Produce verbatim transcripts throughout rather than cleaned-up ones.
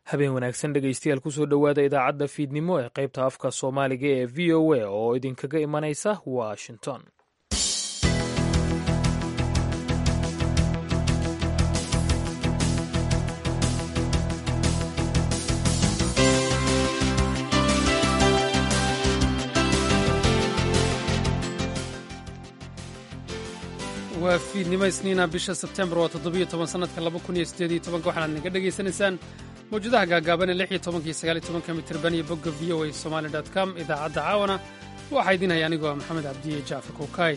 habeen wanaagsan dhegaystayaal kusoo dhowaada idaacadda fiidnimo ee qaybta afka soomaaliga ee v o a oo idinkaga imanaysa washington. waa fiidnimo isniina bisha sebtembar waa toddobiyo toban sanadka laba kun iyo siddeed iyo tobanka waxaanaad naga dhegaysanaysaan mawjadaha gaagaaban ee lix iyo tobanka iyo sagaal iyo tobanka mitirban iyo bogga v o a somali dot com. idaacadda caawana waxaa idiin haya anigoo maxamed cabdiye jaafar kowkaay.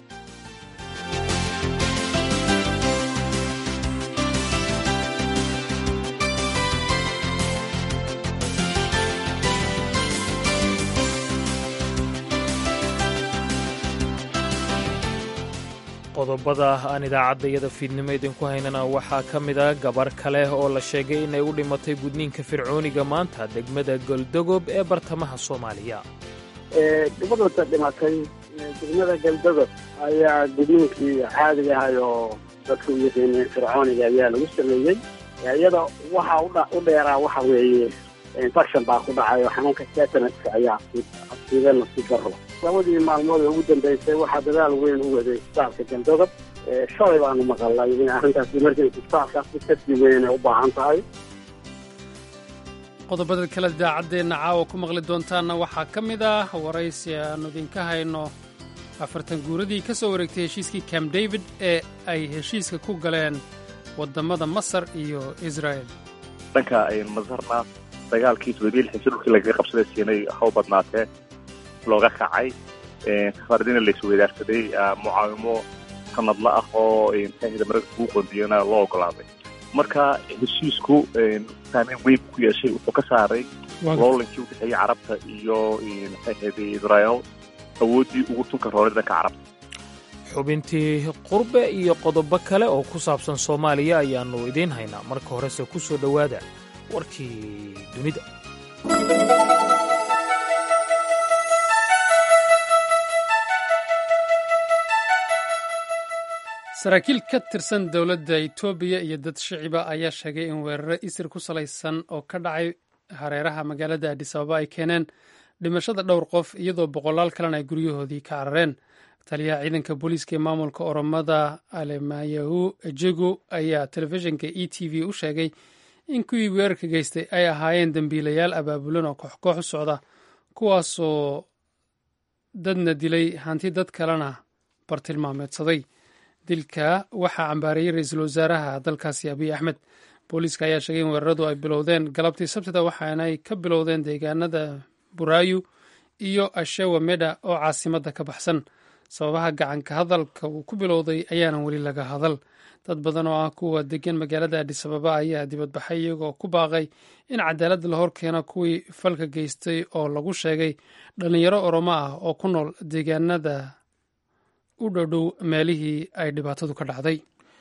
qodobada aan idaacaddayada fiidnimo idinku haynana waxaa ka mid a gabar kale oo la sheegay inay u dhimatay gudniinka fircooniga maanta degmada goldogob ee bartamaha soomaaliya. gabadhata dhimatay degmada goldogob ayaa gudniinkii caadiga ahay oo dadka u yaqaaneen fircooniga ayaa lagu sameeyey. iyada waxaa u dheeraa waxa weeye infection baa ku dhacay oo xanuunka tetanus ayaa asiibeen nasiib darro. labadii maalmood ee ugu dambeysay waxaa dadaal weyn u waday isbitaalka goldogob. shalay baanu maqalnay in arrintaas emergency isbitaalkaas kasii weyn ay u baahan tahay. qodobada kale idaacaddeenna caawa ku maqli doontaanna waxaa ka mid ah waraysi aanu idinka hayno afartan guuradii ka soo wareegtay heshiiskii camp david ee ay heshiiska ku galeen waddammada masar iyo israel. dhanka masarna dagaalkii toddobiyo lixdan dhulkii lagaga qabsaday siinay haw badnaatee looga kacay safaaradina la isweydaarsaday mucaawimo sanadla ah oo mutaahida maraykanka ugu qoondiyana loo ogolaaday. marka heshiisku saameyn weyn ku yeeshay wuxuu ka saaray loolankii u dhexeeyey carabta iyo mutaahida israel awooddii ugu tunka rooray dhanka carabta. xubintii qurbe iyo qodobo kale oo ku saabsan soomaaliya ayaannu idiin haynaa. marka horese ku soo dhowaada warkii dunida. saraakiil ka tirsan dowladda etoobiya iyo dad shiciba ayaa sheegay in weeraro isir ku salaysan oo ka dhacay hareeraha magaalada adis ababa ay keeneen dhimashada dhowr qof iyadoo boqolaal kalena ay guryahoodii ka carareen. taliyaha ciidanka booliiska ee maamulka oromada alemayahu ejego ayaa telefishinka e t v u sheegay in kuwii weerarka geystay ay ahaayeen dembiilayaal abaabulan oo kooxkoox u socda kuwaasoo dadna dilay hanti dad kalena bartilmaameedsaday. dilka waxaa cambaareeyey ra-iisul wasaaraha dalkaasi abiy axmed. booliiska ayaa sheegay in weeraradu ay bilowdeen galabtii sabtida waxaanay ka bilowdeen deegaanada buraayu iyo ashewa medha oo caasimadda ka baxsan. sababaha gacanka hadalka uu ku bilowday ayaanan weli laga hadal. dad badan oo ah kuwa degan magaalada adis ababa ayaa dibadbaxay iyagoo ku baaqay in cadaaladda la hor keeno kuwii falka geystay oo lagu sheegay dhallinyaro oromo ah oo ku nool deegaanada u dhowdhow meelihii ay dhibaatadu ka dhacday.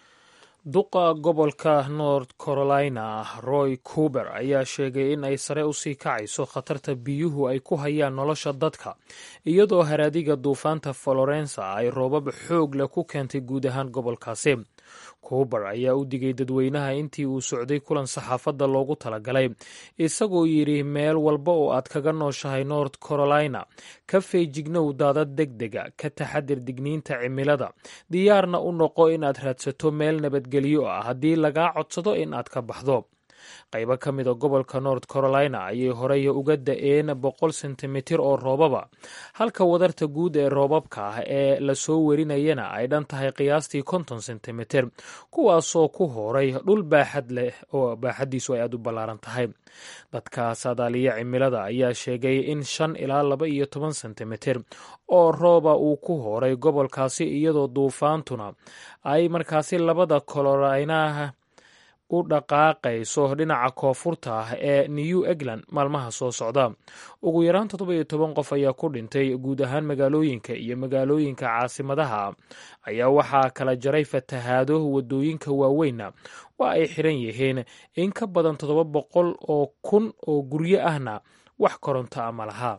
duqa gobolka north carolina roy coober ayaa sheegay in ay sare u sii kacayso khatarta biyuhu ay ku hayaan nolosha dadka iyadoo haraadiga duufaanta florensa ay roobab xoog leh ku keentay guud ahaan gobolkaasi. coober ayaa u digay dadweynaha intii uu socday kulan saxaafadda loogu talagalay isagoo yidhi meel walba oo aad kaga nooshahay north carolina ka feejignow daadad degdega, ka taxadir digniinta cimilada, diyaarna u noqo inaad raadsato meel nabadgelyo ah haddii lagaa codsado in aad ka baxdo. qaybo ka mida gobolka north carolina ayay horey uga da-een boqol sentimitir oo roobaba, halka wadarta guud ee roobabka ah ee lasoo werinayana ay dhan tahay qiyaastii konton sentimitir, kuwaasoo ku horay dhul baaxad leh oo baaxaddiisu ay aad u ballaaran tahay. dadka saadaaliya cimilada ayaa sheegay in shan ilaa laba iyo toban sentimitir oo rooba uu ku horay gobolkaasi iyadoo duufaantuna ay markaasi labada carolinaha u dhaqaaqayso dhinaca koonfurta ah ee new england maalmaha soo socda. ugu yaraan toddoba iyo toban qof ayaa ku dhintay guud ahaan magaalooyinka iyo magaalooyinka caasimadaha ayaa waxaa kala jaray fatahaado wadooyinka waaweynna waa ay xiran yihiin. in ka badan toddoba boqol oo kun oo guryo ahna wax koronto a ma laha.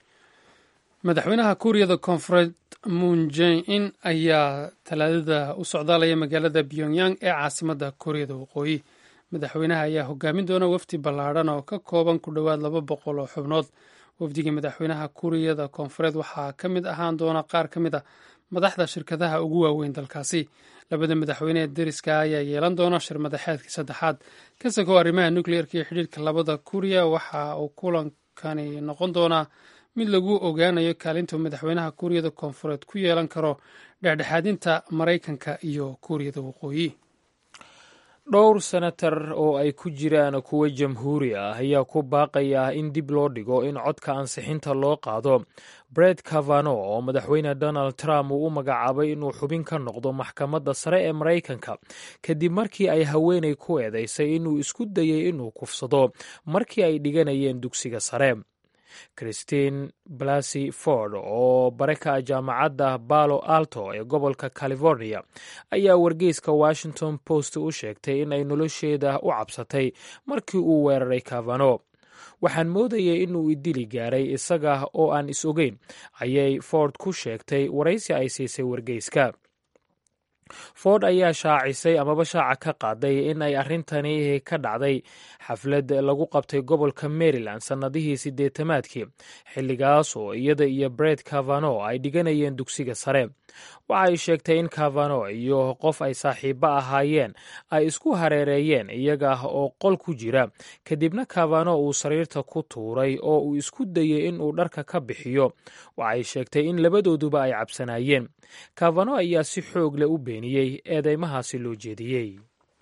madaxweynaha kuuriyada koonfureed moon jae-in ayaa talaadada u socdaalaya magaalada pyongyang ee caasimadda kuuriyada waqooyi. madaxweynaha ayaa hogaamin doona wafdi ballaadhan oo ka kooban ku dhowaad laba boqol oo xubnood. wafdigii madaxweynaha kuuriyada koonfureed waxaa ka mid ahaan doona qaar ka mid a madaxda shirkadaha ugu waaweyn dalkaasi. labada madaxweyne ee deriska ayaa yeelan doona shir madaxeedkii saddexaad ka sakow arrimaha nukliyeerka iyo xidhiirka labada kuuriya. waxa uu kulankani noqon doonaa mid lagu ogaanayo kaalinta madaxweynaha kuuriyada koonfureed ku yeelan karo dhexdhexaadinta maraykanka iyo kuuriyada waqooyi. dhowr senatar oo ay ku jiraan kuwo jamhuuri ah ayaa ku baaqaya in dib loo dhigo in codka ansixinta loo qaado Brett Kavanaugh oo madaxweyne Donald Trump uu u magacaabay inuu xubin ka noqdo maxkamadda sare ee Maraykanka kadib markii ay haweenay ku eedeysay inuu isku dayay inuu kufsado markii ay dhiganayeen dugsiga sare. Christine Blasey Ford oo bare ka jaamacadda Palo Alto ee gobolka California ayaa wargeyska Washington Post u sheegtay in ay nolosheeda u cabsatay markii uu weeraray Kavanaugh. waxaan moodayay inuu idili gaaray isaga oo aan is ogeyn, ayay Ford ku sheegtay waraysi ay siisay wargeyska. Ford ayaa shaacisay amaba shaaca ka qaaday in ay arrintani ka dhacday xaflad lagu qabtay gobolka Maryland sannadihii siddeetamaadkii, xilligaas oo iyada iyo Brett Kavanaugh ay dhiganayeen dugsiga sare. waxa ay sheegtay in Kavanaugh iyo qof ay saaxiibo ahaayeen ay isku hareereeyeen iyaga oo qol ku jira, kadibna Kavanaugh uu sariirta ku tuuray oo uu isku dayay in uu dharka ka bixiyo. waxa ay sheegtay in labadooduba ay cabsanaayeen. Kavanaugh ayaa si xoog leh u beeniyey eedeymahaasi loo jeediyey.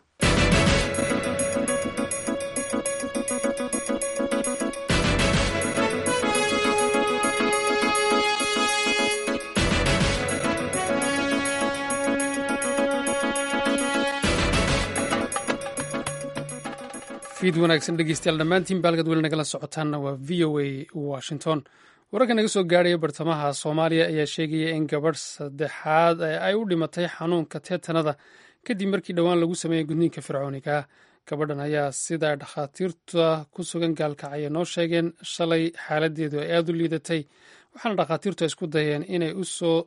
fiid wanaagsan dhegeystayaal dhammaantiin baalgad weli nagala socotaanna waa v o a Washington. wararka naga soo gaadhaya bartamaha Soomaaliya ayaa sheegaya in gabadh saddexaad ay u dhimatay xanuunka teetanada kadib markii dhowaan lagu sameeyey gudniinka fircooniga. gabadhan ayaa sida dhakhaatiirta ku sugan gaalkacyo noo sheegeen shalay xaaladeedu ay aada u liidatay, waxaana dhakhaatiirtu ay isku dayeen inay usoo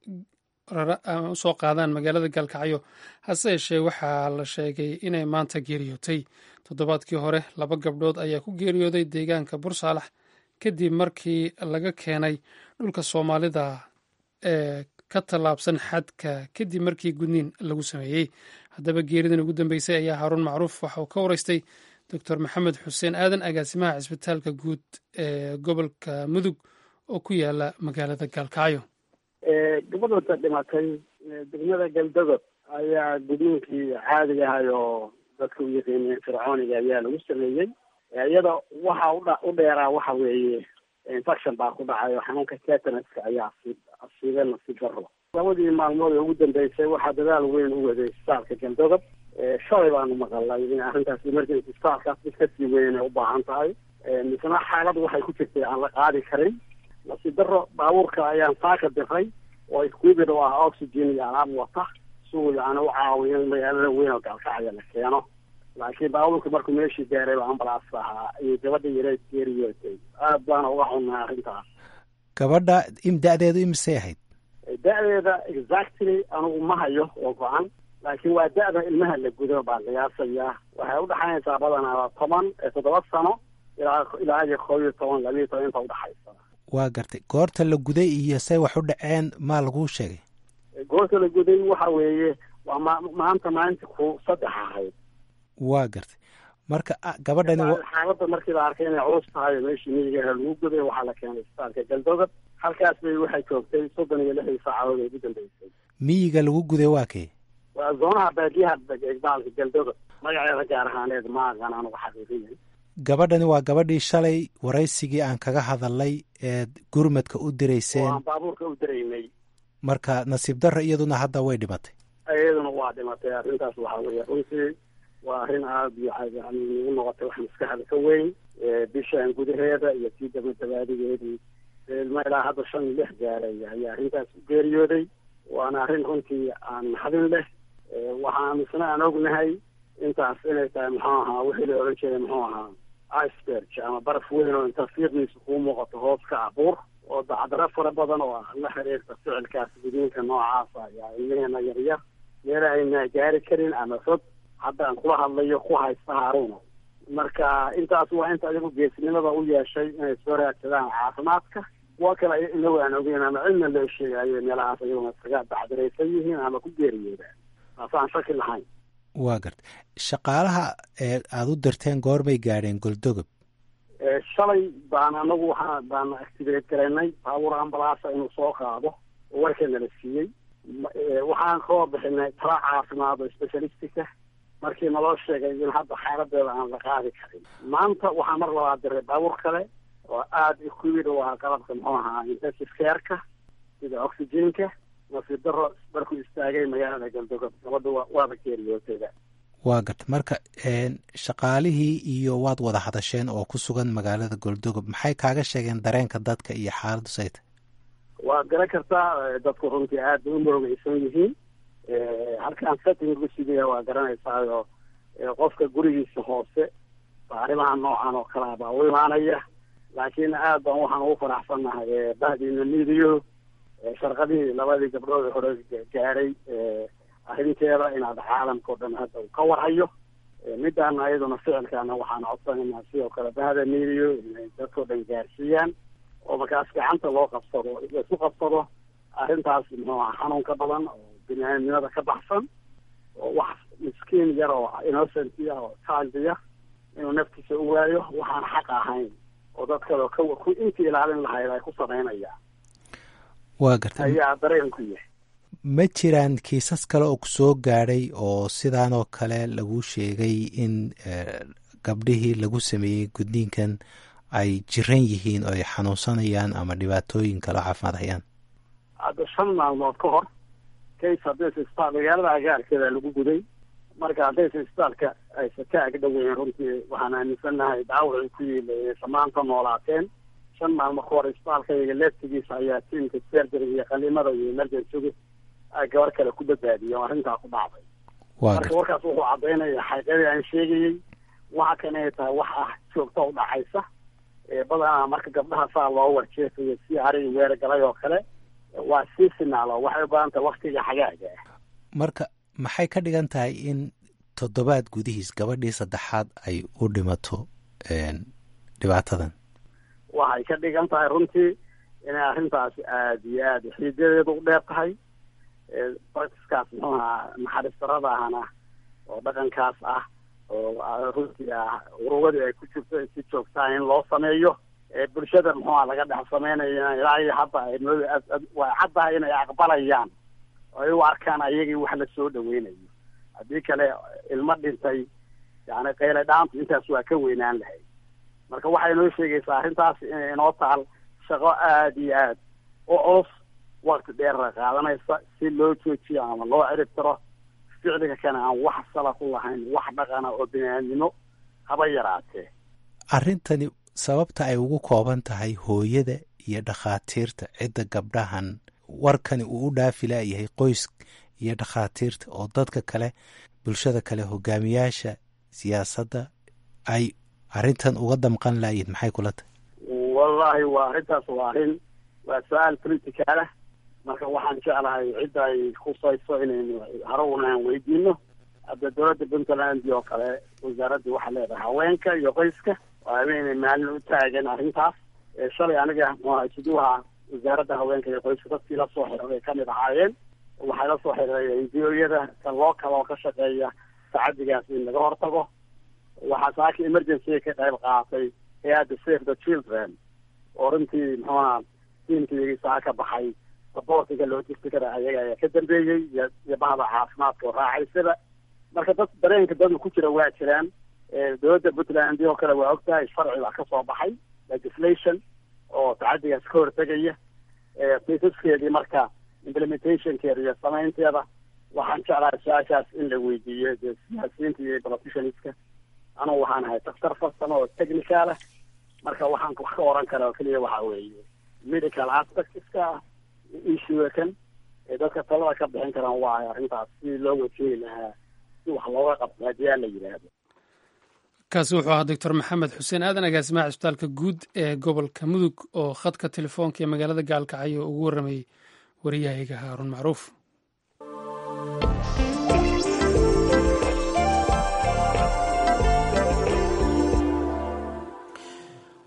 usoo qaadaan magaalada gaalkacyo, hase yeeshee waxaa la sheegay inay maanta geeriyootay. toddobaadkii hore laba gabdhood ayaa ku geeriyooday deegaanka Bursaalax kadib markii laga keenay dhulka Soomaalida ee ka tallaabsan xadka kadib markii gudniin lagu sameeyey. haddaba geeridan ugu dambeysay ayaa Haruun Macruuf waxa uu ka waraystay doctor Maxamed Xuseen Aadan, agaasimaha cisbitaalka guud ee gobolka Mudug oo ku yaala magaalada Gaalkacyo. gabadhoota dhimatay degmada Galdogob ayaa gudniinkii caadiga ahay oo dadka u yaqaaneen fircooniga ayaa lagu sameeyey. iyada waxa u dheeraa waxa weeye infection baa ku dhacay oo xanuunka tetanaska ayaa asiibay nasiib darro. labadii maalmood ee ugu dambeysay waxaa dadaal weyn u waday isbitaalka Galdogob. shalay baanu maqalay in arrintaas emergency isbitaalkaas mid kasii weyn ay u baahan tahay, misna xaalad waxay ku jirtay aan la qaadi karin. nasiib darro baabuurka ayaan saaka diray oo iskuubid oo ah oxygen iyo alaab wata suu yani u caawiyo in magaalada weyn oo Gaalkacyo la keeno. laakiin baabuurka markuu meeshii gaaray baa ambalaas ahaa iyo gabadha yareed geeriyootay. aad baana uga xunnaa arrintaas. gabadha im da-deedu imisay ahayd? da-deeda exactly anugu ma hayo oo go-an, laakiin waa da-da ilmaha la gudo baa qiyaasayaa. waxay udhaxaynaysaa badanaa toban toddoba sano ilaa ilaa iyo koob iyo toban labiyo toban inta udhaxaysa. waa gartay. goorta la guday iyo say wax u dhaceen maa laguu sheegay? goorta la guday waxa weeye waa ma maanta maalinta ku saddex ahayd. waa gartay. marka gabadhani xaaladda markii la arkay inay culus tahay meeshii miyiga lagu guday waxaa la keenay isbitaalka Galdogob. halkaas bay waxay joogtay soddon iyo lixdii saacadood ee ugu dambeysay. miyiga lagu guday waa kee? waa zoonaha baadiyaha isbitaalka Galdogob. magaceeda gaar ahaaneed ma aqaan anugu xaqiiqiyan. gabadhani waa gabadhii shalay waraysigii aan kaga hadalnay ee gurmadka u dirayseen. waan baabuurka u diraynay. marka nasiib darro iyaduna hadda way dhimatay. iyaduna waa dhimatay. arrintaas waxaa weeye runtii waa arrin aada iyo yani nagu noqotay wax maskaxda ka weyn. bishaan gudaheeda iyo sii dabadabaadigeedii ilma ilaa hadda shan iyo lix gaaray ayaa arrintaas u geeriyooday. waana arrin runtii aan naxdin leh. waxaan isna aan ognahay intaas inay tahay muxuu ahaa wixii la oran jiray muxuu ahaa iceberg ama baraf weyn oo inta fiiqdiisa kuu muuqato hoos ka abuur oo dacdaro fara badan oo la xiriirta ficilkaas gudniinka noocaasa ayaa ilmaheena yaryar meel ayna gaari karin ama fog haddaan kula hadlayo ku haysta haaruuna marka intaas waa inta adigu geesnimada u yeeshay inay soo raadsadaan caafimaadka kuwa kale inagu aan ogeyn ama cidna loo sheegayo meelahaas ayaguna iskaga bacdiraysan yihiin ama ku geeriyoodaan taasaan shaki lahayn waa garta shaqaalaha ee aada u dirteen goormay gaadheen goldogob shalay baan anagu waxaa baan activate garaynay baabuur ambalaasa inuu soo qaado oo warkeena la siiyey waxaan koo bixinay tala caafimaad oo specialistica markii naloo sheegay in hadda xaaladeeda aan la qaadi karin maanta waxaa mar labaad diray baabuur kale oo aada equid u ahaa qalabka muxuu ahaa intensive careka sida oxygenka nasiib daro markuu istaagay magaalada galdogob gabadha waaba geeriyootayda waa garta marka shaqaalihii iyo waad wada hadasheen oo ku sugan magaalada goldogob maxay kaaga sheegeen dareenka dadka iyo xaaladdu sayta waad garan kartaa dadku runtii aada u moogeysan yihiin halkaan setting lagu sidaya waa garanaysaayo qofka gurigiisa hoose arrimaha noocan oo kalea baa u imaanaya laakiin aad baan waxaan ugu faraxsannahay bahdiina midiyo sharqadihii labadii gabdhood hore gaaray arrinteeda inaad caalamka o dhan hadda uu ka warhayo midaana iyaduna ficilkaana waxaan codsanaynaa sidoo kale bahda midiyo inay dadkao dhan gaarsiiyaan oo markaas gacanta loo qabsado laisu qabsado arrintaas muxuu aha xanuunka badan oo bini-aadnimada ka baxsan oo wax miskiin yar oo innocent ah oo childiya inuu naftiisa u waayo waxaan xaq ahayn oo dad kale ka intii ilaalin lahayd ay ku samaynayaan waa garta ayaa dareen ku yahay ma jiraan kiisas kale oo kusoo gaadhay oo sidaan oo kale lagu sheegay in gabdhihii lagu sameeyey gudniinkan ay jiran yihiin oo ay xanuunsanayaan ama dhibaatooyin kale oo caafimaad hayaan hadda shan maalmood ka hor case haddaysa isbitaal magaalada agaarkeeda lagu guday marka haddaysa isbitaalka aysa ka agdhoweyn runtii waxaan aaminsannahay daawacii ku yiilayay samaanta noolaateen shan maalmo ka hor isbitaalka iyaga leeftigiisa ayaa tiimka surgery iyo qaliimada iyo emergencyga ay gabar kale ku badbaadiyeen oo arrintaa ku dhacday marka warkaas wuxuu caddaynaya xaqiiqadii aan sheegayey waxa kan ay tahay wax ah joogta u dhacaysa badanaa marka gabdhaha saa loo warjeefayo si ari weerar galay oo kale waa sii finaalo waxay u badan tahay waktiga xagaaga ah marka maxay ka dhigan tahay in toddobaad gudihiis gabadhii saddexaad ay u dhimato dhibaatadan waxay ka dhigan tahay runtii inay arrintaasi aada iyo aada xiidadeedu u dheer tahay practiskaas muxuu ahaa naxariis darada ahna oo dhaqankaas ah oo runtii ah urugadii ay ku jirto si joogtaa in loo sameeyo bulshada muxuu aha laga dhex sameynaya ilaa iyo hadda way caddahay inay aqbalayaan oo ay u arkaan ayagii wax la soo dhaweynayo haddii kale ilmo dhintay yani qayle dhaantu intaas waa ka weynaan lahayd marka waxay inoo sheegaysaa arrintaas inay inoo taal shaqo aada iyo aad u culus wakti dheerra qaadanaysa si loo joojiyo ama loo cirib tiro ficliga kana aan wax sala ku lahayn wax dhaqana oo bini-aadnimo haba yaraatee arrintani sababta ay ugu kooban tahay hooyada iyo dhakhaatiirta cidda gabdhahan warkani uu u dhaafi laayahay qoys iyo dhakhaatiirta oo dadka kale bulshada kale hogaamiyaasha siyaasadda ay arrintan uga damqan laayihin maxay kula tahay wallaahi waa arrintaas waa arrin waa su-aal politicalah marka waxaan jeclahay cidda ay khusayso inaynu harowna aan weydiino hadda dowladda puntland oo kale wasaaradda waxaa leedahay haweenka iyo qoyska oo habeenay maalin u taagan arrintaas shalay aniga msiduha wasaaradda haweenka iyo qoyska dadkii la soo xiriray kamid ahaayeen waxay la soo xiriray videoyada ka loo kale oo ka shaqeeya tacadigaas in laga hortago waxaa saaka emergency ka qayb qaatay hay-adda save the children oo runtii muxuuaha tiimkii saa ka baxay saboortiga logisticada ayaga ayaa ka dambeeyey iyo bahda caafimaadka oo raacaysada marka dad dareenka dadu ku jira waa jiraan dowladda puntland oo kale waa ogtahay sharci baa ka soo baxay legislation oo tacadigaas ka hortegaya fisaskeedii marka implementationkeeda iyo samaynteeda waxaan jeclahay su-aashaas in la weydiiyo dee siyaasiyiinta iyo politicianska anugu waxaan ahay daktar farsamo oo technical ah marka waxaan wax ka oran kara oo keliya waxa weeye medical aspectska issue kan ee dadka talada ka bixin karaan waa arrintaas si loo wajeegi lahaa si wax looga qabto haddii aan la yidhaahdo kaasi wuxuu ahaa doctor maxamed xuseen aadan agaasimaha cisbitaalka guud ee gobolka mudug oo khadka telefoonka ee magaalada gaalkacyo ugu warramayey wariyahayga haarun macruuf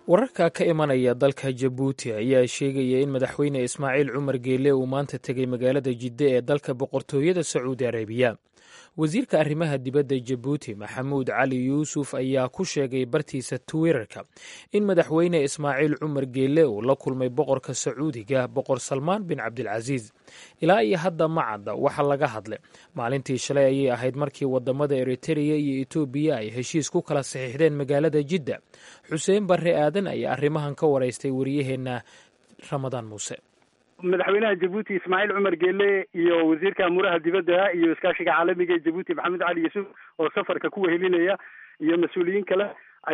wararka ka imanaya dalka jabuuti ayaa sheegaya in madaxweyne ismaaciil cumar geele uu maanta tegay magaalada jidde ee dalka boqortooyada sacuudi arabiya wasiirka arrimaha dibadda jabuuti maxamuud cali yuusuf ayaa ku sheegay bartiisa twitterka in madaxweyne ismaaciil cumar geele uu la kulmay boqorka sacuudiga boqor salmaan bin cabdilcasiis ilaa iyo hadda ma cadda waxa laga hadlay maalintii shalay ayay ahayd markii wadamada eritreya iyo etoobiya ay heshiis ku kala saxiixdeen magaalada jidda xuseen barre aadan ayaa arrimahan ka waraystay wariyaheenna ramadaan muuse madaxweynaha jabuuti ismaaciil cumar geele iyo wasiirka amuuraha dibadda iyo iskaashiga caalamiga ee jabuuti maxamed cali yuusuf oo safarka ku wehelinaya iyo mas-uuliyiin kale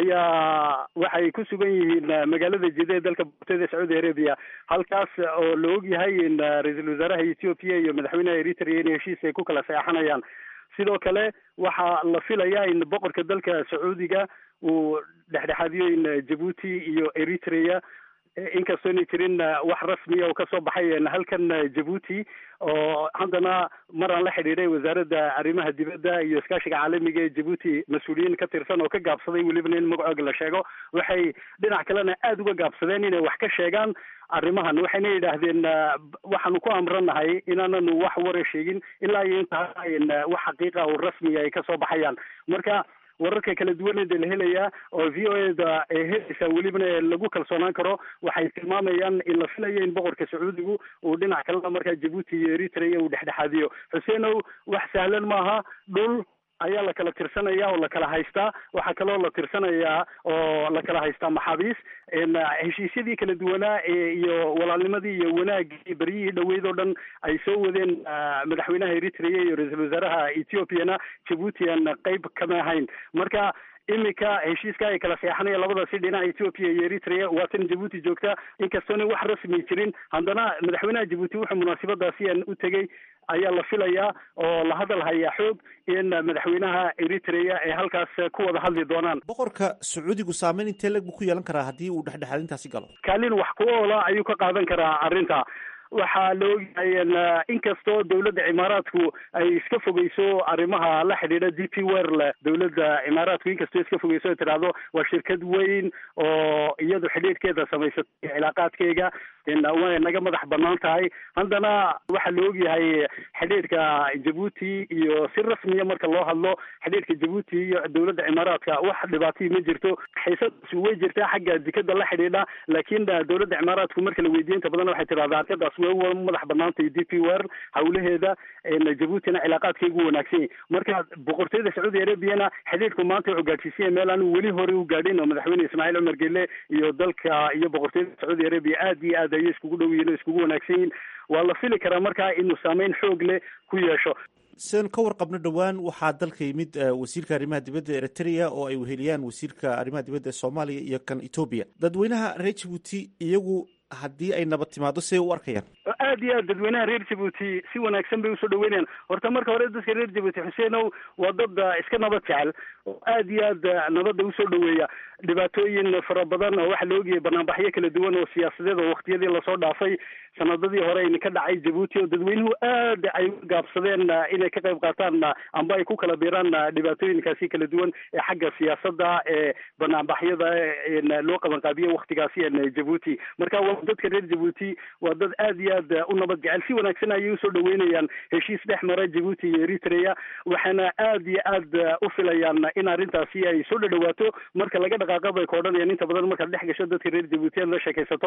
ayaa waxay ku sugan yihiin magaalada jidda ee dalka boqortooyada sacuudi arabiya halkaas oo la og yahay in ra-iisul wasaaraha ethiopia iyo madaxweynaha eritrea in heshiis ay ku kala seexanayaan sidoo kale waxaa la filayaa in boqorka dalka sacuudiga uu dhexdhexaadiyo in jabuuti iyo eritrea inkastoo inay jirin wax rasmiya oo kasoo baxay halkan jabuuti oo haddana maraan la xidhiidhay wasaaradda arrimaha dibadda iyo iskaashiga caalamiga ee jabuuti mas-uuliyiin ka tirsan oo ka gaabsaday welibana in magacooga la sheego waxay dhinac kalena aada uga gaabsadeen inay wax ka sheegaan arrimahan waxayna yidhaahdeen waxaanu ku amranahay inaananu wax wara sheegin ilaa iyo intaa wax xaqiiqa oo rasmiya ay kasoo baxayaan marka wararka kala duwaneeda la helayaa oo v o e da ee helaysaa welibana lagu kalsoonaan karo waxay tilmaamayaan in la filayo in boqorka sacuudigu uu dhinac kalena markaa jabuuti iyo eritrea uu dhexdhexaadiyo xuseenow wax sahlan maaha dhul ayaa la kala tirsanaya oo la kala haystaa waxaa kaloo la tirsanayaa oo la kala haystaa maxaabiis heshiisyadii kala duwanaa iyo walaalnimadii iyo wanaagii beryihii dhaweyd oo dhan ay soo wadeen madaxweynaha eritrea iyo ra-iisul wasaaraha ethiopiana jabuuti aan qayb kama ahayn marka iminka heshiiska ay kala seexanaya labadaasi dhinaca ethiopia iyo eritrea waa tan jabuuti joogta inkastoona wax rasmi jirin haddana madaxweynaha jabuuti wuxuu munaasabadaasi aan u tegey ayaa la filayaa oo la hadal hayaa xoog in madaxweynaha eritrea ay halkaas ku wada hadli doonaan boqorka sacuudigu saameyn intee leg buu ku yeelan karaa haddii uu dhexdhexaadintaasi galo kaalin wax ku oola ayuu ka qaadan karaa arrinta waxaa la ogyahay inkastoo dawladda cimaaraadku ay iska fogeyso arrimaha la xidhiidha d p werle dawladda cimaaraadku inkastoo iska fogeyso ay tidhaahdo waa shirkad weyn oo iyadu xidhiidhkeeda samaysatay cilaaqaadkeyga way naga madax banaan tahay haddana waxaa la ogyahay xidhiidhka jabuuti iyo si rasmiya marka loo hadlo xidhiidhka jabuuti iyo dawladda cimaaraadka wax dhibaatay ma jirto xiisadaasi way jirtaa xagga dikada la xidhiidha laakiin dawladda cimaaraadku marka la weydiiyo inta badan waxay tidhahdaa arkadaas way madax banaantay d p wer hawlaheeda jabuutina cilaaqaadkaygu wanaagsan yahay marka boqortooyada sacuudi arabiana xidhiidhku maanta wuxuu gaadhsiisanya meel aanu weli hore u gaadhin oo madaxweyne ismaaciil cumar geele iyo dalka iyo boqortooyada sacuudi arabiya aada iyo aad ayay iskugu dhow yihin oo iskugu wanaagsan yihin waa la fili karaa markaa inuu saameyn xoog leh ku yeesho sidan ka warqabno dhowaan waxaa dalka yimid wasiirka arrimaha dibadda eritrea oo ay weheliyaan wasiirka arrimaha dibadda ee soomaaliya iyo kan etoobiya dadweynaha reer jabuuti iyagu haddii ay nabad timaado siday u arkayaan aada iyo aad dadweynaha reer jabuuti si wanaagsan bay usoo dhaweynayaan horta marka hore dadka reer jabuuti xuseenow waa dad iska nabad jecel oo aada iyo aad nabadda usoo dhaweeya dhibaatooyin fara badan oo waxaa la ogyahay banaanbaxyo kala duwan oo siyaasadeed oo waktiyadii lasoo dhaafay sanadadii hore in ka dhacay jabuuti oo dadweynuhu aad ay u gaabsadeen inay ka qayb qaataan amba ay ku kala biiraan dhibaatooyinkaasi kala duwan ee xagga siyaasadda ee banaanbaxyada loo qabanqaabiye waktigaasi jabuuti marka dadka reer jabuuti waa dad aada iyo aad u nabad jecel si wanaagsan ayay usoo dhaweynayaan heshiis dhex mara jabuuti iyo eritrea waxaana aada iyo aad u filayaan in arrintaasi ay soo dhadhawaato marka laga dhaqaaqa bay ka odhanayaan inta badan markaad dhex gasho dadka reer jabuuti aad la sheekaysato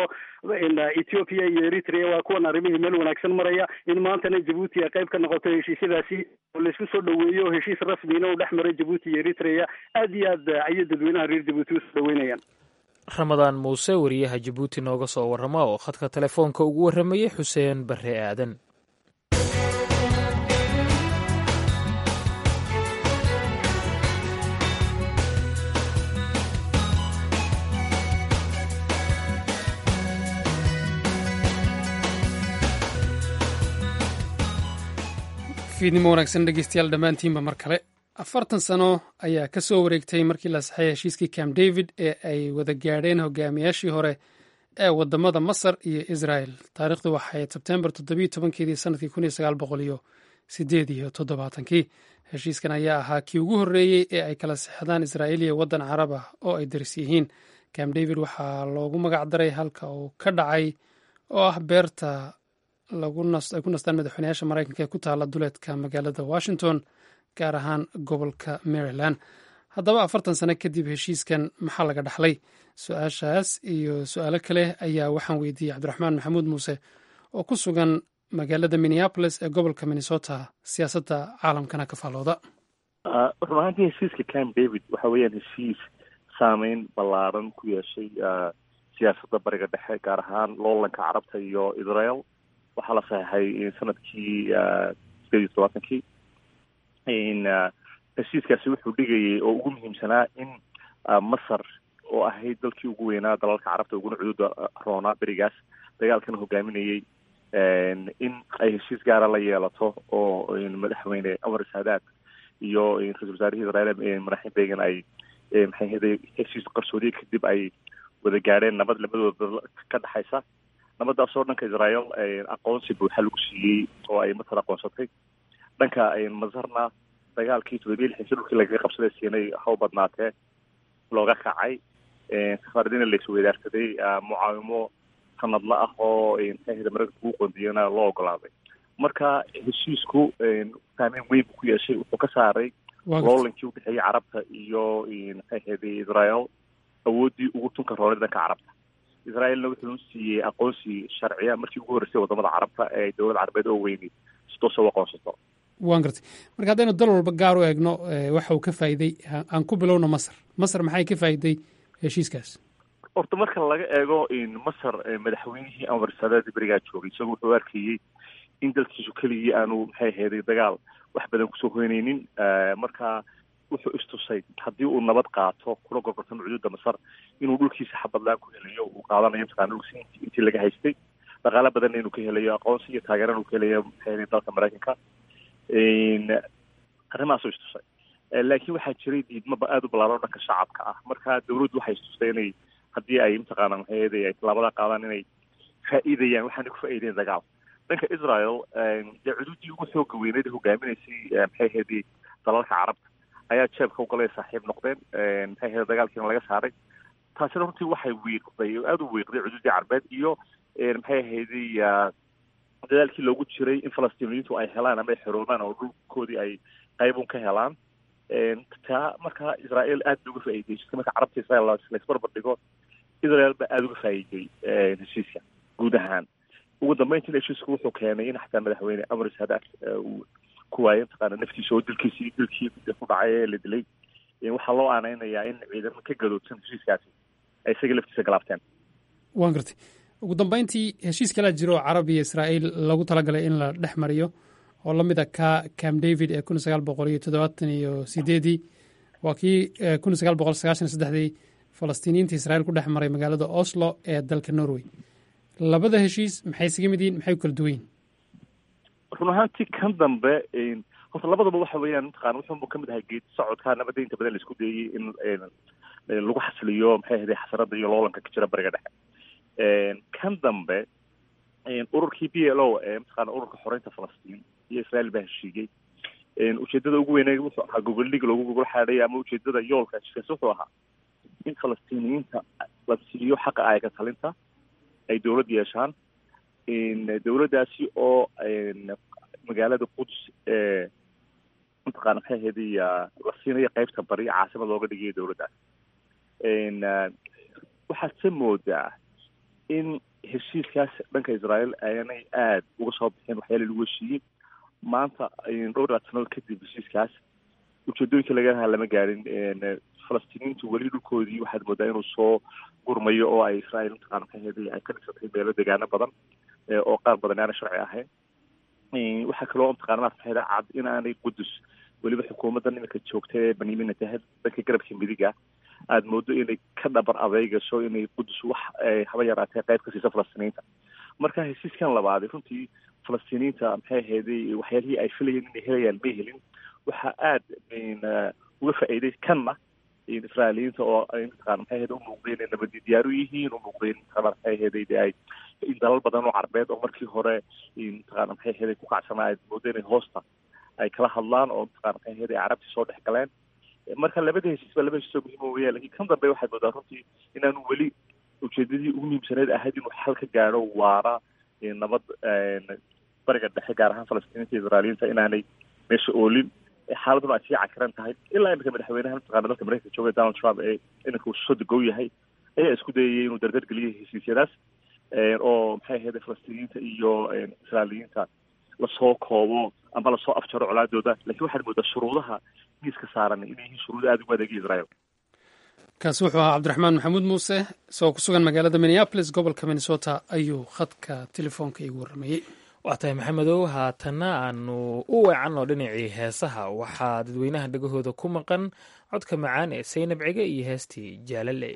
ethiopia iyo eritrea waa kuwan arrimihii meel wanaagsan maraya in maantana jabuuti ay qayb ka noqoto heshiisyadaasi oo laisku soo dhaweeyo heshiis rasmiina u dhex mara jabuuti iyo eritrea aada iyo aad ayay dadweynaha reer jabuuti usoo dhaweynayaan ramadaan muuse wariyaha jabuuti nooga soo warrama oo khadka telefoonka ugu warramayey xuseen barre aadan fiidnimo wanaagsan dhegeystayaal dhammaantiinba mar kale afartan sano ayaa ka soo wareegtay markii la saxay heshiiskii camp david ee ay wada gaadheen hogaamiyaashii hore ee wadamada masar iyo israel taarikhdu waxay sebtembar toddobiyo tobankeedii sanadkii kun iyo sagaal boqol iyo sideed iyo toddobaatankii heshiiskan ayaa ahaa kii ugu horreeyey ee ay kala sexdaan israa'iil iyo waddan carab ah oo ay daris yihiin camp david waxaa loogu magac daray halka uu ka dhacay oo ah beerta ay ku nastaan madaxweynayaasha maraykanka ee ku taala duleedka magaalada washington gaar ahaan gobolka maryland. haddaba afartan sano kadib heshiiskan maxaa laga dhaxlay? su-aashaas iyo su-aalo kale ayaa waxaan weydiiyey cabdiraxmaan maxamuud muuse oo ku sugan magaalada minneapolis ee gobolka minnesota, siyaasadda caalamkana ka faalooda. run ahaantii heshiiska camp david waxa weeyaan heshiis saameyn ballaaran ku yeeshay siyaasadda bariga dhexe, gaar ahaan loolanka carabta iyo israel. waxaa la saxeixay sanadkii sideed iyo todobaatankii. heshiiskaasi wuxuu dhigayay oo ugu muhiimsanaa in masar oo ahayd dalkii ugu weynaa dalalka carabta uguna cududa roonaa berigaas dagaalkana hogaaminayay, in ay heshiis gaara la yeelato oo madaxweyne anwar saadaad iyo ra-isul wasaarihii israel madaxin began ay maxay ahayday heshiis qarsoodiye kadib ay wada gaadheen nabad labadooda ka dhexaysa. nabadaasoo dhanka israel aqoonsi buuxa lagu siiyey oo ay masar aqoonsatay. dhanka masarna dagaalkii toddobiya lixdan dhulkii lagaga qabsaday siinay haw badnaatee looga kacay. safaaradiina la isweydaarsaday mucaawimo sanadla ah oo maxay ahayday maraykanka ugu qoondiyana loo ogolaaday. marka heshiisku saameyn weyn buu ku yeeshay. wuxuu ka saaray loolankii udhexeeyey carabta iyo maxay ahayday israel awooddii ugu tunka roonay dhanka carabta. israelna wuxuu siiyey aqoonsi sharciya markii ugu horreysay wadamada carabta ee dowlad carabeed oo weyni si toosa u aqoonsato. waan gartay. marka haddaynu dal walba gaar u eegno waxa uu ka faa'iiday, aan ku bilowno masar. masar maxay ka faa'iiday heshiiskaas? horta marka laga eego masar madaxweynihii anwar saadaad berigaa joogay isagu wuxuu arkayey in dalkiisu keligii aanu maxay ahayday dagaal wax badan kusoo hoynaynin. marka wuxuu istusay haddii uu nabad qaato kula gorgortamo cududa masar inuu dhulkiisa xabadlaan ku helayo, uu qaadanayo mataqana dhulkiisa intii laga haystay, dhaqaalo badanna inuu ka helayo, aqoonsi iyo taageerana uu ka helayo maxay ahayday dalka maraykanka. arrimahaasoo istusay. laakiin waxaa jiray diidmaba aada u ballaaran dhanka shacabka ah. marka dawladdu waxay istustay inay haddii ay mataqaana maxay ahayday ay tallaabada qaadaan inay faa'iidayaan waxaana ku faa'iideen dagaal. dhanka israel dee cududii ugu xooga weyneed hogaaminaysay maxay ahayday dalalka carabta ayaa jeebka u galay saaxiib noqdeen. maxay ahayday dagaalkiina laga saaray. taasina runtii waxay wiiqday oo aada u wiiqday cududii carbeed iyo maxay ahayday dadaalkii loogu jiray in falastiiniyiintu ay helaan ama ay xoroobaan oo dhulkoodii ay qaybun ka helaan. taa markaa israel aad ba uga faa'iidaysatay. marka carabta israel laisbarbar dhigo israel ba aada uga faa'iiday heshiiska guud ahaan. ugu dambeyntiina heshiisku wuxuu keenay in xataa madaxweyne anwar saadaad uu ku waayay mataqaana naftiisa oo dilkiisii dilkii ku dhacay ee la dilay. waxaa loo aaneynayaa in ciidamo ka gadoodsan heshiiskaasi ay isaga laftiisa galaabteen. waan gartay. ugu dambeyntii heshiis kalaa jiro oo carab iyo israa'iil lagu talagalay in la dhex mariyo oo la mid a ka camp david ee kun sagaal boqol iyo toddobaatan iyo sideedii. waa kii kun sagaal boqol sagaashan saddexdii falastiiniyiinta israa'iil ku dhex maray magaalada oslo ee dalka norway. labada heshiis maxay isaga mid yihiin, maxay u kala duwan yihin? run ahaantii kan dambe horta labadaba waxa weeyaan mataqana wuxuunbu kamid ahay geed socodka nabadda inta badan la isku dayey in lagu xasiliyo maxay ahayday xasarada iyo loolanka ka jira bariga dhexe. kan dambe ururkii b l o ee mataqaana ururka xoreynta falastiin iyo israel baa heshiiyey. ujeedada ugu weyne wuxuu ahaa gogoldhig loogu gogol xaadhay ama ujeedada yoolka heshiiskaas wuxuu ahaa in falastiiniyiinta la siiyo xaqa ayaga talinta, ay dawlad yeeshaan. dawladdaasi oo magaalada quds ee mataqaana maxay ahayday la siinayo qaybta bari caasimad looga dhigayo dawladdaas. waxaad se moodaa in heshiiskaas dhanka israel aanay aada uga soo bixin waxyaala lagu heshiiyey. maanta dhowr laad sanadood kadib heshiiskaas ujeedooyinka laga lahaa lama gaarin. falastiiniyiintu weli dhulkoodii waxaad moodaa inuu soo gurmayo oo ay israel mataqana maxay ahayday ay ka dhisatay meelo degaano badan oo qaar badan aanay sharci ahayn. waxaa kaloo mataqana maxay ahayday cad in aanay qudus weliba xukuumadda nimanka joogta ee benyamin netanyahu dhanka garabka midiga aada moodo inay ka dhabar adeygasho inay qudus wax haba yaraatee qayb ka siisa falastiiniyiinta. marka heshiiskan labaadi runtii falastiiniyiinta maxay ahayday waxyaalihii ay filayeen inay helayaan may helin. waxaa aada uga faa'iiday kanna israailiyiinta oo ay mataqana maxay ahayday umuuqdeen inay nabadi diyaar u yihiin, umuuqdeen mataqana maxay ahayday de ay in dalal badan oo carbeed oo markii hore mataqana maxay ahayday ku kacsanaa aad moodo inay hoosta ay kala hadlaan oo mataqana maxay ahayday carabtii soo dhex galeen. marka labada heshiis baa laba heshiis oo muhiim weeyaa laakiin kan dambe waxaad moodaa runtii inaanu weli ujeedadii ugu muhiimsaneed ahayd inuu xal ka gaadho waara nabad bariga dhexe gaar ahaan falastiiniinta iyo israailiyiinta inaanay meesha oolin xaaladuna ay sii cakiran tahay ilaa imika madaxweynaha mataqaana dalka maraykanka jooga donald trump ee iminka uu soo degow yahay ayaa isku dayayay inuu dardar geliyo heshiisyadaas oo maxay ahayd falastiiniyiinta iyo israailiyiinta lasoo koobo ama lasoo afjaro colaadooda laakiin waxaad moodaa shuruudaha miiska saaran inay yihiin shuruudo aada ugu adeegay israel kaasi wuxuu ahaa cabdiraxmaan maxamuud muuse isagoo ku sugan magaalada minneapolis gobolka minnesota ayuu khadka telefoonka igu warramayey waa tahay maxamedow haatanna aanu u weecanno dhinacii heesaha waxaa dadweynaha dhegahooda ku maqan codka macaan ee saynab cige iyo heestii jaalale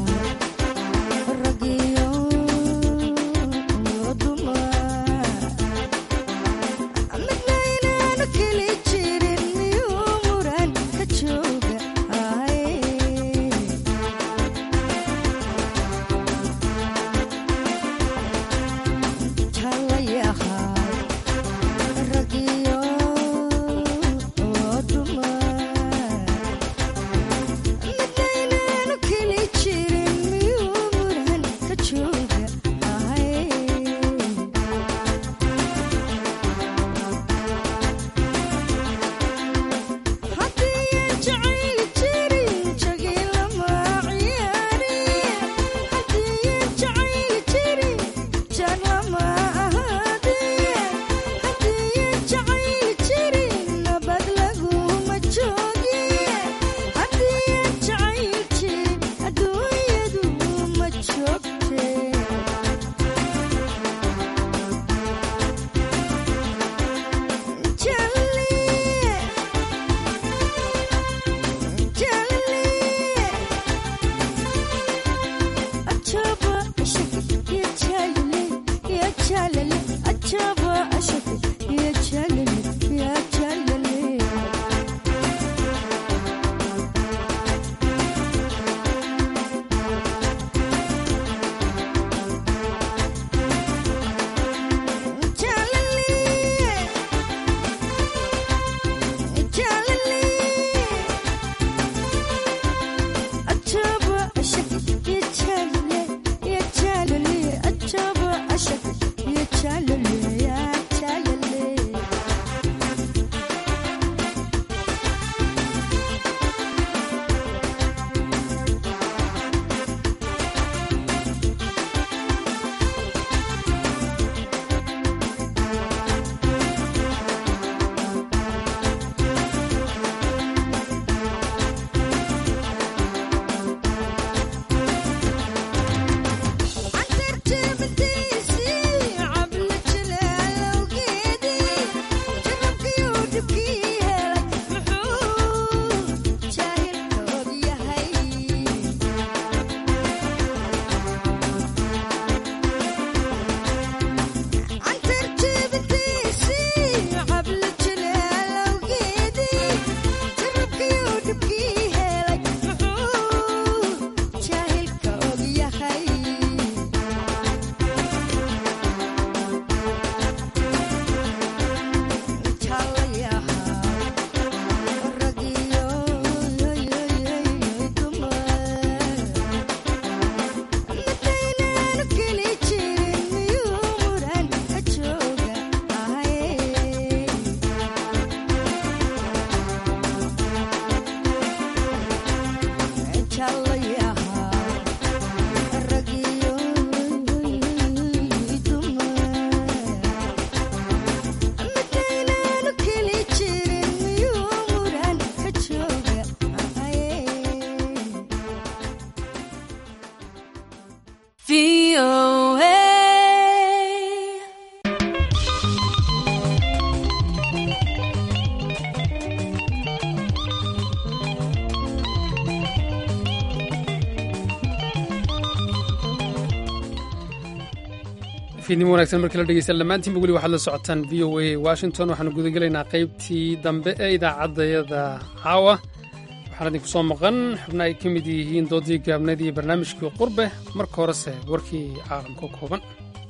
Ragio, Duma. fiidnimo wanaagsan markii la dhegeysta dhammaantiinba weli waxaad la socotaan v o a washington waxaanu gudagelaynaa qaybtii dambe ee idaacaddayada caawa waxaan idinku soo maqan xubna ay ka mid yihiin doodii gaabneed iyo barnaamijkii qurbe marka horese warkii caalamka kooban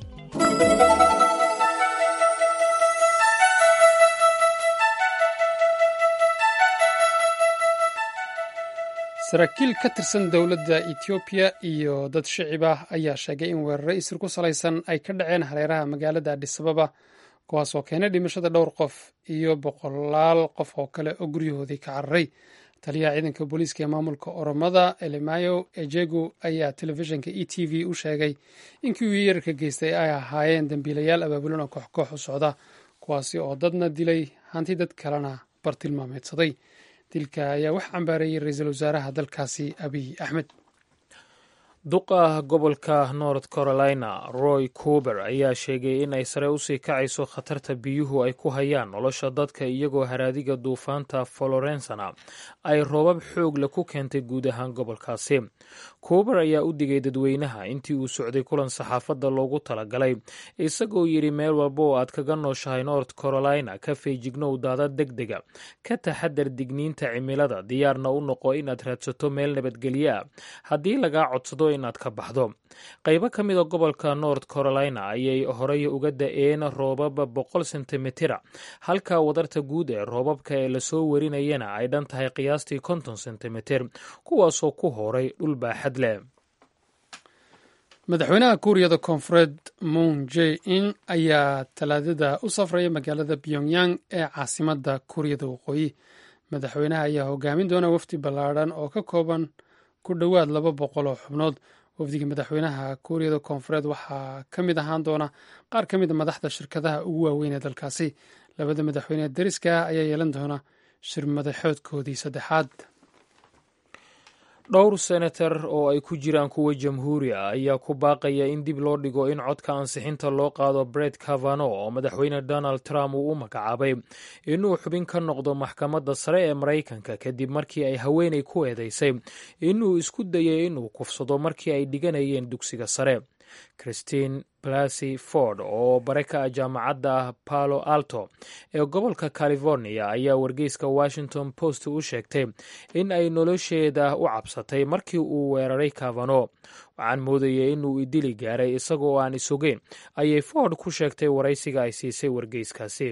saraakiil ka tirsan dowladda etoobiya iyo dad shicib ah ayaa sheegay in weeraro isir ku salaysan ay ka dhaceen hareeraha magaalada adhisababa kuwaas oo keenay dhimashada dhowr qof iyo boqolaal qof oo kale oo guryahoodii ka cararay taliyaha ciidanka booliiska ee maamulka oromada elemayo ejegu ayaa telefishinka e t v u sheegay in kuwii yeerarka geystay ay ahaayeen dembiilayaal abaabulan oo koox-koox u socda kuwaasi oo dadna dilay hanti dad kalena bartilmaameedsaday dilka ayaa wax cambaareeyey ra-iisul wasaaraha dalkaasi abiy axmed duqa gobolka north carolina roy coober ayaa sheegay in ay sare usii kacayso khatarta biyuhu ay ku hayaan nolosha dadka iyagoo haraadiga duufaanta florensana ay roobab xoogla ku keentay guud ahaan gobolkaasi coober ayaa u digay dadweynaha intii uu socday kulan saxaafadda loogu talagalay isagoo yidhi meel walba oo aad kaga nooshahay north carolina ka feejignow daadad deg dega ka taxadar digniinta cimilada diyaarna u noqo inaad raadsato meel nabadgelyo ah haddii lagaa codsado inaad ka baxdo qaybo ka mida gobolka north carolina ayay horey uga da-een roobab boqol sentimitira halka wadarta guud ee roobabka ee lasoo warinayana ay dhan tahay qiyaastii konton sentimitir kuwaasoo ku horay dhul baaxad leh madaxweynaha kuuriyada koonfureed moon jae in ayaa talaadada u safraya magaalada pyongyang ee caasimada kuuriyada waqooyi madaxweynaha ayaa hogaamin doona wafdi ballaadhan oo ka kooban ku dhowaad laba boqol oo xubnood wafdiga madaxweynaha kuuriyada koonfureed waxaa ka mid ahaan doona qaar ka mid a madaxda shirkadaha ugu waaweyn ee dalkaasi labada madaxweyne dariska ah ayaa yeelan doona shir madaxoodkoodii saddexaad dhowr senator oo ay ku jiraan kuwa jamhuuri ah ayaa ku baaqaya in dib loo dhigo in codka ansixinta loo qaado Brett Kavanaugh oo madaxweyne Donald Trump uu u magacaabay inuu xubin ka noqdo maxkamadda sare ee Maraykanka kadib markii ay haweeney ku eedeysay inuu isku dayay inuu kufsado markii ay dhiganayeen dugsiga sare Christine Blasey Ford oo bare ka ah jaamacadda Palo Alto ee gobolka California ayaa wargeyska Washington Post u sheegtay in ay nolosheeda u cabsatay markii uu weeraray Kavanaugh waxaan moodayay inuu idili gaaray isagoo aan isogeyn ayay Ford ku sheegtay waraysiga ay siisay wargeyskaasi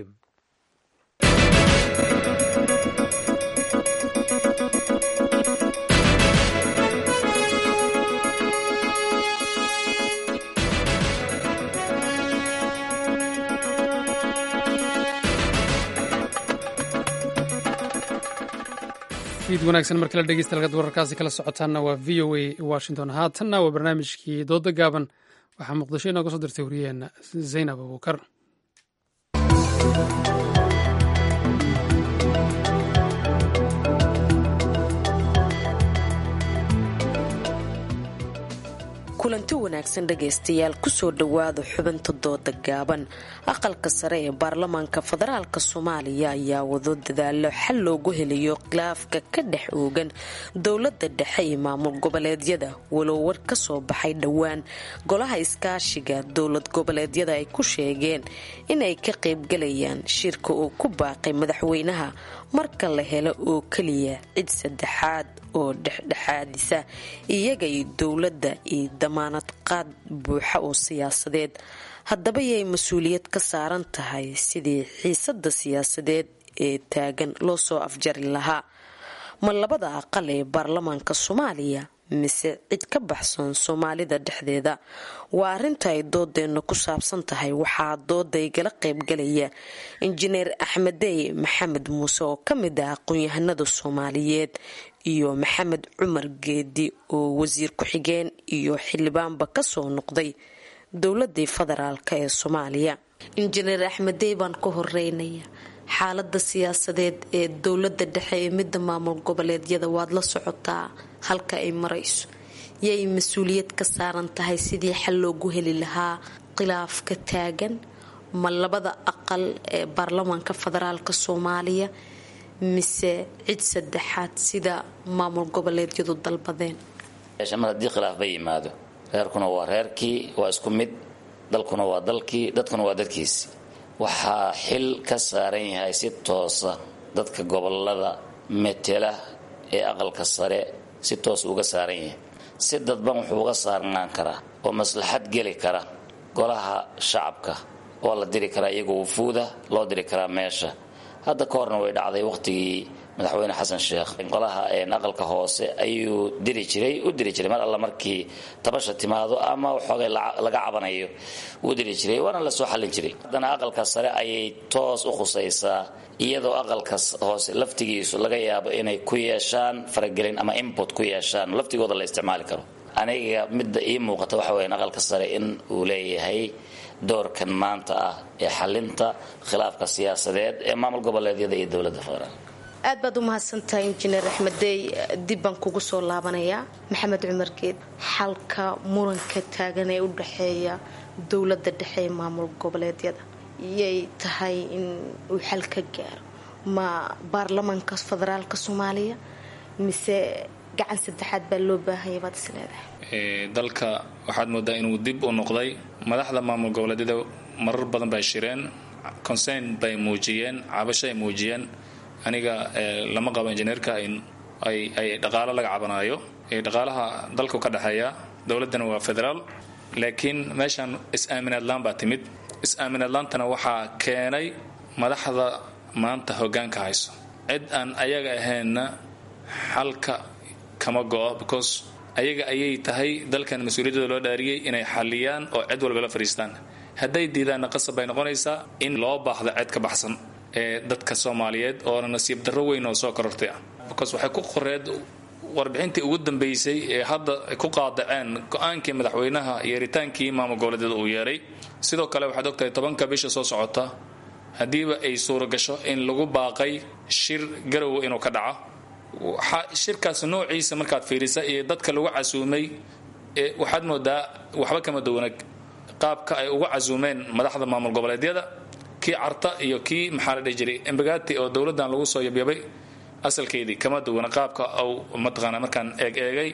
fiid wanaagsan markii la dhegeysta halkaad wararkaasi kala socotaanna waa v o a washington haatanna waa barnaamijkii dooda gaaban waxaa muqdisho inooga soo dirtay wariyaheenna zaynab abuukar kulanti wanaagsan dhegaystayaal kusoo dhowaada xubinta dooda gaaban aqalka sare ee baarlamaanka federaalk soomaaliya ayaa wado dadaalo xal loogu helayo khilaafka ka dhex oogan dowlada dhexe iyo maamul goboleedyada walow war ka soo baxay dhowaan golaha iskaashiga dowlad goboleedyada ay ku sheegeen inay ka qaybgalayaan shirka uu ku baaqay madaxweynaha marka la helo oo keliya cid saddexaad oo dhexdhexaadisa iyaga iyo dowladda iyo damaanad qaad buuxa oo siyaasadeed haddaba yay mas-uuliyad ka saaran tahay sidii xiisada siyaasadeed ee taagan loo soo afjari lahaa ma labada aqal ee baarlamaanka soomaaliya mise cid ka baxsan soomaalida dhexdeeda waa arrinta ay doodeenna ku saabsan tahay waxaa dooda igala qaybgalaya injineer axmedey maxamed muuse oo ka mid ah aqoon-yahanada soomaaliyeed iyo maxamed cumar geedi oo wasiir ku-xigeen iyo xildhibaanba kasoo noqday dowladii federaalk ee soomaaliya injineer axmedey baan ka horeynaya xaalada siyaasadeed ee dowlada dhexe ee midda maamul goboleedyada waad la socotaa halka ay marayso yay mas-uuliyad ka saaran tahay sidii xal loogu heli lahaa khilaafka taagan ma labada aqal ee baarlamaanka federaalk soomaaliya mise cid saddexaad sida maamul goboleedyadu dalbadeen mar haddii khilaaf ba yimaado reerkuna waa reerkii waa isku mid dalkuna waa dalkii dadkuna waa dadkiisi. waxaa xil ka saaran yahay si toosa dadka gobolada metela ee aqalka sare si toos uga saaran yahay. si dadban wuxuu uga saarnaan karaa oo maslaxad geli kara golaha shacabka oo la diri karaa iyagoo wufuuda loo diri karaa meesha. hadda ka horna way dhacday waqtigii madaxweyne xasan sheekh golaha aqalka hoose ayuu diri jiray u diri jiray mar alla markii tabasha timaado ama waxoogay laga cabanayo uu diri jiray waana la soo xallin jiray. haddana aqalka sare ayay toos u khusaysaa iyadoo aqalka hoose laftigiisu laga yaabo inay ku yeeshaan faragelin ama input ku yeeshaan laftigooda la isticmaali karo. aniga midda ii muuqata waxa weeyaan aqalka sare in uu leeyahay doorkan maanta ah ee xalinta khilaafka siyaasadeed ee maamul goboleedyada iyo dowladda federaalka. aad baad u mahadsantahay injineer axmeddey. dib baan kugu soo laabanayaa maxamed cumar geed. xalka muranka taagan ee u dhexeeya dowladda dhexe ee maamul goboleedyada iyay tahay in uu xal ka gaaro ma baarlamaanka federaalka soomaaliya mise gacan saddexaad baa loo baahanya baad is leedahay? dalka waxaad moodaa inuu dib u noqday. madaxda maamul goboleedyada marar badan bay shireen, concern bay muujiyeen, cabasho ay muujiyeen. aniga lama qabo injineerka in ay ay dhaqaale laga cabanayo. dhaqaalaha dalku ka dhaxeeya dowladana waa federaal, laakiin meeshan is-aaminaad laan baa timid. is-aaminaad laantana waxaa keenay madaxda maanta hoggaanka hayso. cid aan ayaga ahaynna xalka kama go-o, because ayaga ayay tahay dalkan mas-uuliyadooda loo dhaariyey inay xaliyaan oo cid walba la fadhiistaan. hadday diidaanna qasab bay noqonaysaa in loo baahdo cid ka baxsan ee dadka Soomaaliyeed oo nasiib darro weyn oo soo korortay ah. because waxay ku qoreed warbixintii ugu dambeysay ee hadda ku qaadaceen go'aankii madaxweynaha yeeritaankii maamul goboleedyada uu yeeray. sidoo kale waxaad ogtahay tobanka bisha soo socota hadiiba ay suuro gasho in lagu baaqay shir garow inuu ka dhaco. shirkaas noociisa markaad fiirisa iyo dadka lagu casuumay ee waxaad moodaa waxba kama duwanag qaabka ay ugu casuumeen madaxda maamul goboleedyada. kii carta iyo kii maxaa la dhihi jiray embagaati oo dowladdan lagu soo yabyabay asalkeedii kama duwana qaabka au mataqaana markaan eeg eegay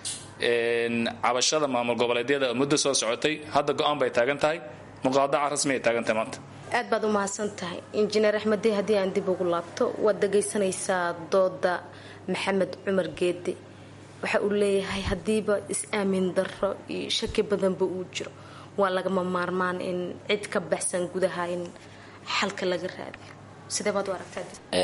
cabashada maamul goboleedyada muddo soo socotay. hadda go-aan bay taagan tahay, muqaadaca rasmi ay taagan tahay maanta. aad baad u mahadsan tahay injineer axmeddey. haddii aan dib ugu laabto, waad dhagaysanaysaa dooda maxamed cumar geedi. waxa uu leeyahay haddiiba is-aamin darro iyo shaki badanba uu jiro waa lagama maarmaan in cid ka baxsan gudaha in xalka laga raadiyo. sidee baad u aragtaa?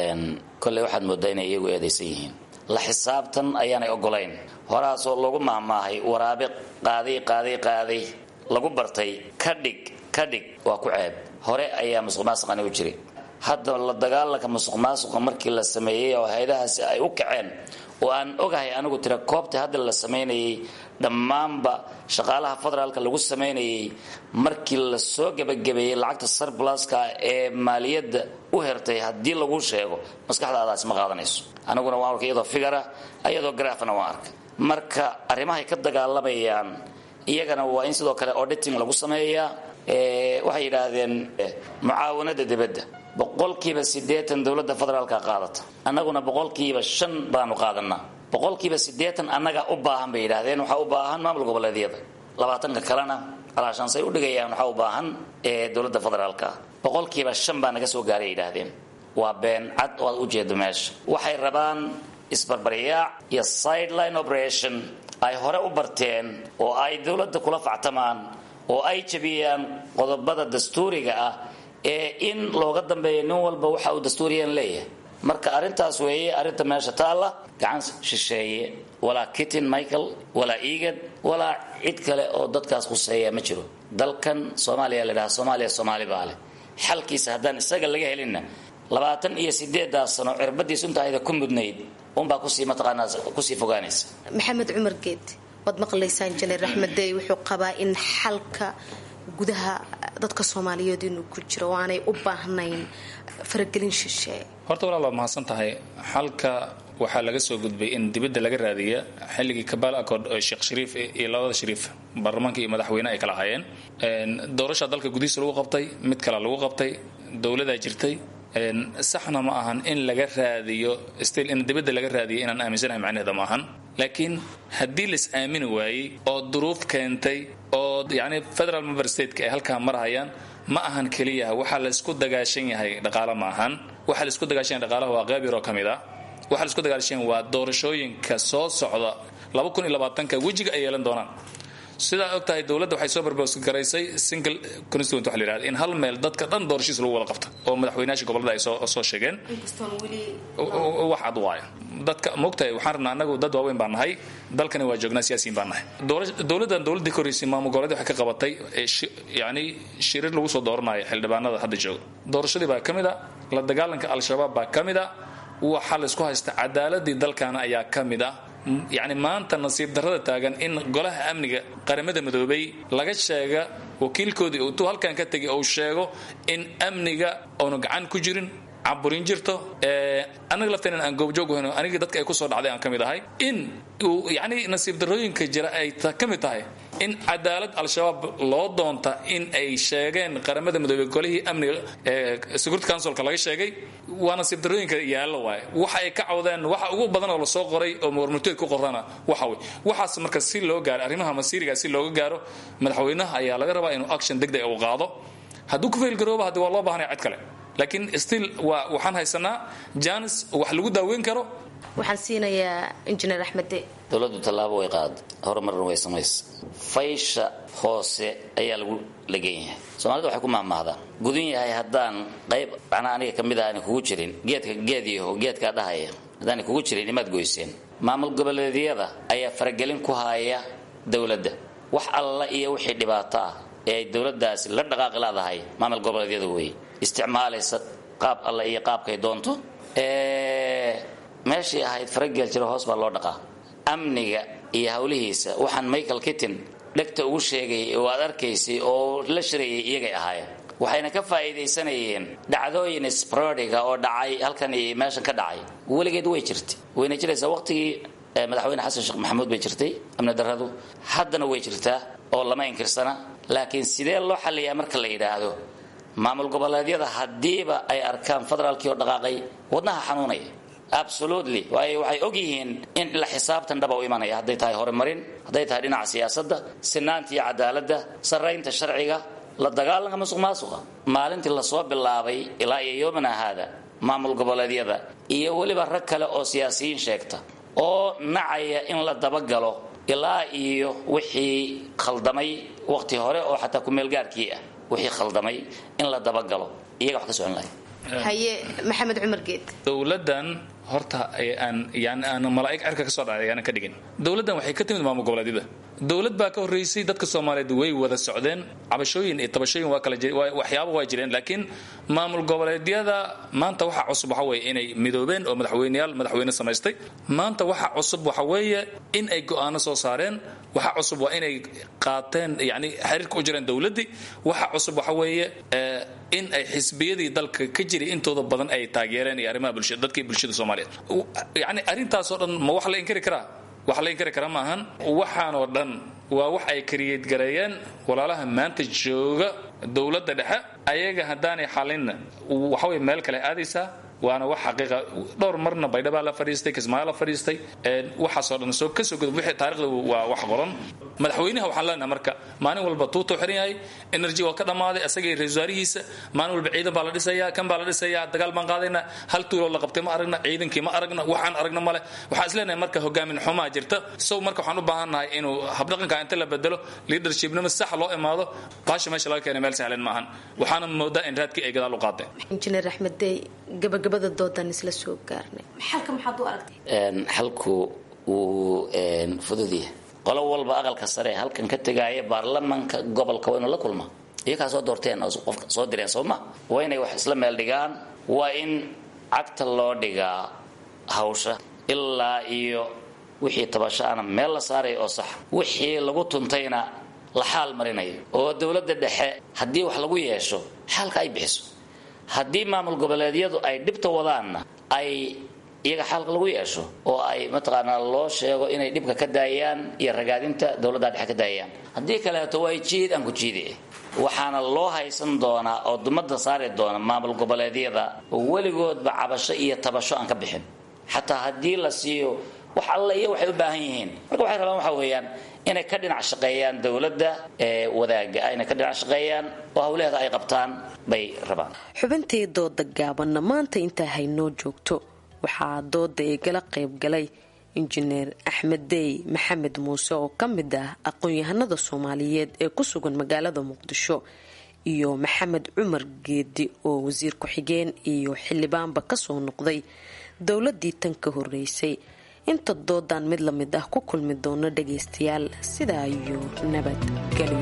kolley waxaad moodaa inay iyagu eedaysan yihiin. la xisaabtan ayaanay ogolayn. horaasoo lagu maahmaahay waraabe qaaday qaaday qaaday lagu bartay ka dhig ka dhig waa ku ceeb. hore ayaa musuq maasuqani u jiray. hadda la dagaalanka musuq maasuqa markii la sameeyey oo hay'adahaasi ay u kaceen oo aan ogahay anigu tira koobta hadda la sameynayay dhammaanba shaqaalaha federaalka lagu sameynayay markii la soo gabagabeeyey lacagta surpluska ee maaliyadda u hertay haddii lagu sheego maskaxdaadaasi ma qaadanayso. aniguna waan arkay iyadoo figara iyadoo garaafna waan arkay. marka arrimahay ka dagaalamayaan iyagana waa in sidoo kale auditing lagu sameeyaa. waxay yidhaahdeen mucaawanada dibadda boqolkiiba siddeetan dowladda federaalka qaadata, annaguna boqolkiiba shan baanu qaadanaa. boqolkiiba siddeetan annaga u baahan bay yidhaahdeen. waxaa u baahan maamul goboleedyada, labaatanka kalena alaashaansay u dhigayaan waxaa u baahan ee dowladda federaalka. boqolkiiba shan baa naga soo gaaray yidhaahdeen. waa been cad oo aad u jeedo meesha. waxay rabaan isbarbaryaac iyo sideline operation ay hore u barteen oo ay dowladda kula factamaan oo ay jabiyaan qodobada dastuuriga ah ee in looga dambeeyo nin walba waxa uu dastuuriyan leeyahay. marka arrintaas weeye arrinta meesha taalla. gacan shisheeye walaa kitin michael walaa egan walaa cid kale oo dadkaas khuseeya ma jiro. dalkan soomaaliya la dhahaa soomaaliya soomaali baa leh. xalkiisa haddaan isaga laga helinna labaatan iyo sideedaas sano cirbadiisu intaayda ku mudnayd unbaa kusii mataqaanaa kusii fogaanaysa. maxamed cumar geed, waad maqlaysaan injineer axmeddey wuxuu qabaa in xalka gudaha dadka Soomaaliyeed inuu ku jiro oo aanay u baahnayn faragelin shisheeye. horta walaal waa mahadsan tahay. xalka waxaa laga soo gudbay in dibadda laga raadiya xilligii Kampala Accord oo Sheekh Shariif iyo labada Shariif baarlamaanka iyo madaxweynaha ay kala hayeen. doorasho dalka gudihiisa lagu qabtay, mid kale lagu qabtay, dawladda jirtay. saxna ma ahan in laga raadiyo still in dibadda laga raadiyo inaan aaminsanahay macnaheedu ma ahan. laakiin haddii la is aamini waayey oo duruuf keentay oo yani federal member state ay halkaa marhayaan ma ahan keliya waxa la isku dagaashan yahay dhaqaale ma ahan waxa la isku dagaashan yahay dhaqaalaha waa qayb yar oo kamid ah waxa la isku dagaashan waa doorashooyinka soo socda laba kun iyo labaatanka wajiga ay yeelan doonaan sida og tahay dawladda waxay soo barbaarsi garaysay single constituent waxa la yiraahdo in hal meel dadka dhan doorashiis lagu wada qabto oo madaxweynaha gobolada ay soo soo sheegeen wax cad waayo dadka moogtahay waxaan rabnaa anagu dad waaweyn baan nahay dalkani waa joognaa siyaasiyiin baan nahay dawladdan dawladii koreysay maamul goboleed waxay ka qabatay yani shirir lagu soo dooranayo xildhibaanada hadda jooga doorashadii baa kamid ah la dagaalanka al-shabaab baa kamid ah waxa la isku haysta cadaaladii dalkana ayaa kamid ah يعني maanta nasiib darrada taagan in golaha amniga qaramada midoobay laga sheega wakiilkoodii uu halkan ka tagay oo sheego in amniga aanu gacan ku jirin caburin jirto ee anaga lafteen aan goobjoog u heno aniga dadka ay ku soo dhacday aan kamid ahay in yani nasiib darrooyinka jira ay kamid tahay in cadaalad al-shabaab loo doonta in ay sheegeen qaramada midoobay golihii amniga ee security councilka laga sheegay waa nasiib darrooyinka yaalo waay waxa ay ka cawdeen waxa ugu badan oo la soo qoray oo warmurteed ku qorana waxa way waxaas marka si loo gaaro arrimaha masiiriga si looga gaaro madaxweynaha ayaa laga rabaa inuu action degdeg u qaado hadduu ku fail garoobo hadii waa loo baahanay cid kale laakiin still waa waxaan haysanaa jaanis wax lagu daaweyn karo waxaan siinayaa injineer axmed dawladdu tallaabo way qaad horumarna way samaysay faysha hoose ayaa lagu lageeyahay Soomaalidu waxay ku maamahdaa gudun yahay haddaan qayb ana aniga kamid ah aan kugu jirin geedka geediyo geedka dhahaya haddaan kugu jirin imaad goyseen maamul goboleedyada ayaa faragelin ku haya dawladda wax alla iyo wixii dhibaato ah ee dawladdaasi la dhaqaaqi laadahay maamul goboleedyada way isticmaalaysa qaab alla iyo qaabkay doonto ee meeshii ahayd faragel jiro hoos baa loo dhaqaa amniga iyo hawlihiisa waxaan Michael Keaton dhagta ugu sheegay oo aad arkaysay oo la shirayay iyagay ahaayeen waxayna ka faa'iideysanayeen dhacdooyin sporadiga oo dhacay halkan iyo meeshan ka dhacay weligeed way jirtay wayna jiraysaa waqtigii madaxweyne xasan sheekh maxamuud bay jirtay amni darradu haddana way jirtaa oo lama inkirsana laakiin sidee loo xalliyaa marka la yiraahdo maamul goboleedyada hadiiba ay arkaan federaalkii oo dhaqaaqay wadnaha xanuunaya absolutely way waxay og yihiin in la xisaabtan dhaba u imanaya haday tahay horumarin haday tahay dhinaca siyaasadda sinaanta iyo cadaaladda sareynta sharciga la dagaalanka musuqmaasuqa maalintii la soo bilaabay ilaa iyo yoomana hada maamul goboleedyada iyo waliba rag kale oo siyaasiyiin sheegta oo nacaya in la dabagalo ilaa iyo wixii khaldamay waqti hore oo xataa ku meel gaarkii ah wixii khaldamay in la dabagalo iyaga wax ka socon lahayd haye maxamed cumar geed dawladdan horta aan yani aan malaa'ig arka ka soo dhacay aan ka dhigin dawladdan waxay ka timid maamul goboleedyada dawlad baa ka horeysay dadka Soomaaliyeed way wada socdeen cabashooyin iyo tabashooyin waa kala waxyaabo waa jireen laakiin maamul goboleedyada maanta waxa cusub waxa weeye inay midoobeen oo madaxweynayaal madaxweyne samaystay maanta waxa cusub waxa weeye in ay go'aano soo saareen waxa cusub waa inay qaateen yani xiriirka u jireen dawladii waxa cusub waxa weeye in ay xisbiyadii dalka ka jiray intooda badan ay taageereen iyo arrimaha bulshada dadkii bulshada Soomaaliyeed yani arintaas oo dhan ma wax la inkiri karaa wax la inkiri karaa maahan waxaan oo dhan waa wax ay create gareeyeen walaalaha maanta jooga dawladda dhexe ayaga hadaanay xalin waxa way meel kale aadaysaa waana wax xaqiiqa dhowr marna baydhaba la fariistay Kismaayo la fariistay ee waxa soo dhan soo ka soo gudub wixii taariikhda waa wax qoran madaxweynaha waxaan leenahay marka maalin walba tuuto xiran yahay energy waa ka dhamaaday asagay raiisul maalin walba ciidan baa la dhisayaa kan baa la dhisayaa dagaal baan qaadayna hal tuulo la qabtay ma aragna ciidankii ma aragna waxaan aragna male waxa isleenahay marka hogaamin xumaa jirta soo marka waxaan u baahanahay inuu habdhaqanka inta la bedelo leadershipnimo sax loo imaado baasha meesha laga keenay meel sahlan maahan waxaana moodaa in raadkii ay gadaal u qaadeen injineer axmed dey gabagabada doodan isla soo gaarnay xalka maxaad u aragtay een xalku uu een fududiya qolo walba aqalka sare halkan ka tagaaya baarlamaanka gobolka waa inuu la kulma iyaga soo doorteen oo qofka soo direen Soomaa waa inay wax isla meel dhigaan waa in cagta loo dhigaa hawsha ilaa iyo wixii tabashaana meel la saaray oo sax wixii lagu tuntayna la xaal marinayo oo dawladda dhexe hadii wax lagu yeesho xalka ay bixiso haddii maamul goboleedyadu ay dhibta wadaanna ay iyaga xalka lagu yeesho oo ay mataqaanaa loo sheego inay dhibka ka daayaan iyo ragaadinta dawladda dhexe ka daayaan haddii kaleeto way jiid aan ku jiiday waxaana loo haysan doonaa oo dumada saari doona maamul goboleedyada weligoodba cabasho iyo tabasho aan ka bixin xataa haddii la siiyo wax alle iyo waxay u baahan yihiin marka waxay rabaan waxa weeyaan inay ka dhinac shaqeeyaan dowladda ee wadaaga inay ka dhinac shaqeeyaan oo hawlaheeda ay qabtaan bay rabaan. xubintii dooda gaabanna maanta intaa haynoo joogto waxaa dooda igala qayb galay injineer axmed dey maxamed muuse oo ka mid ah aqoon-yahanada soomaaliyeed ee ku sugan magaalada muqdisho iyo maxamed cumar geedi oo wasiir ku-xigeen iyo xildhibaanba kasoo noqday dowladii tan ka horeysay. inta doodan mid la mid ah ku kulmi doono dhagaystayaal sidaa iyo nabadgelyo.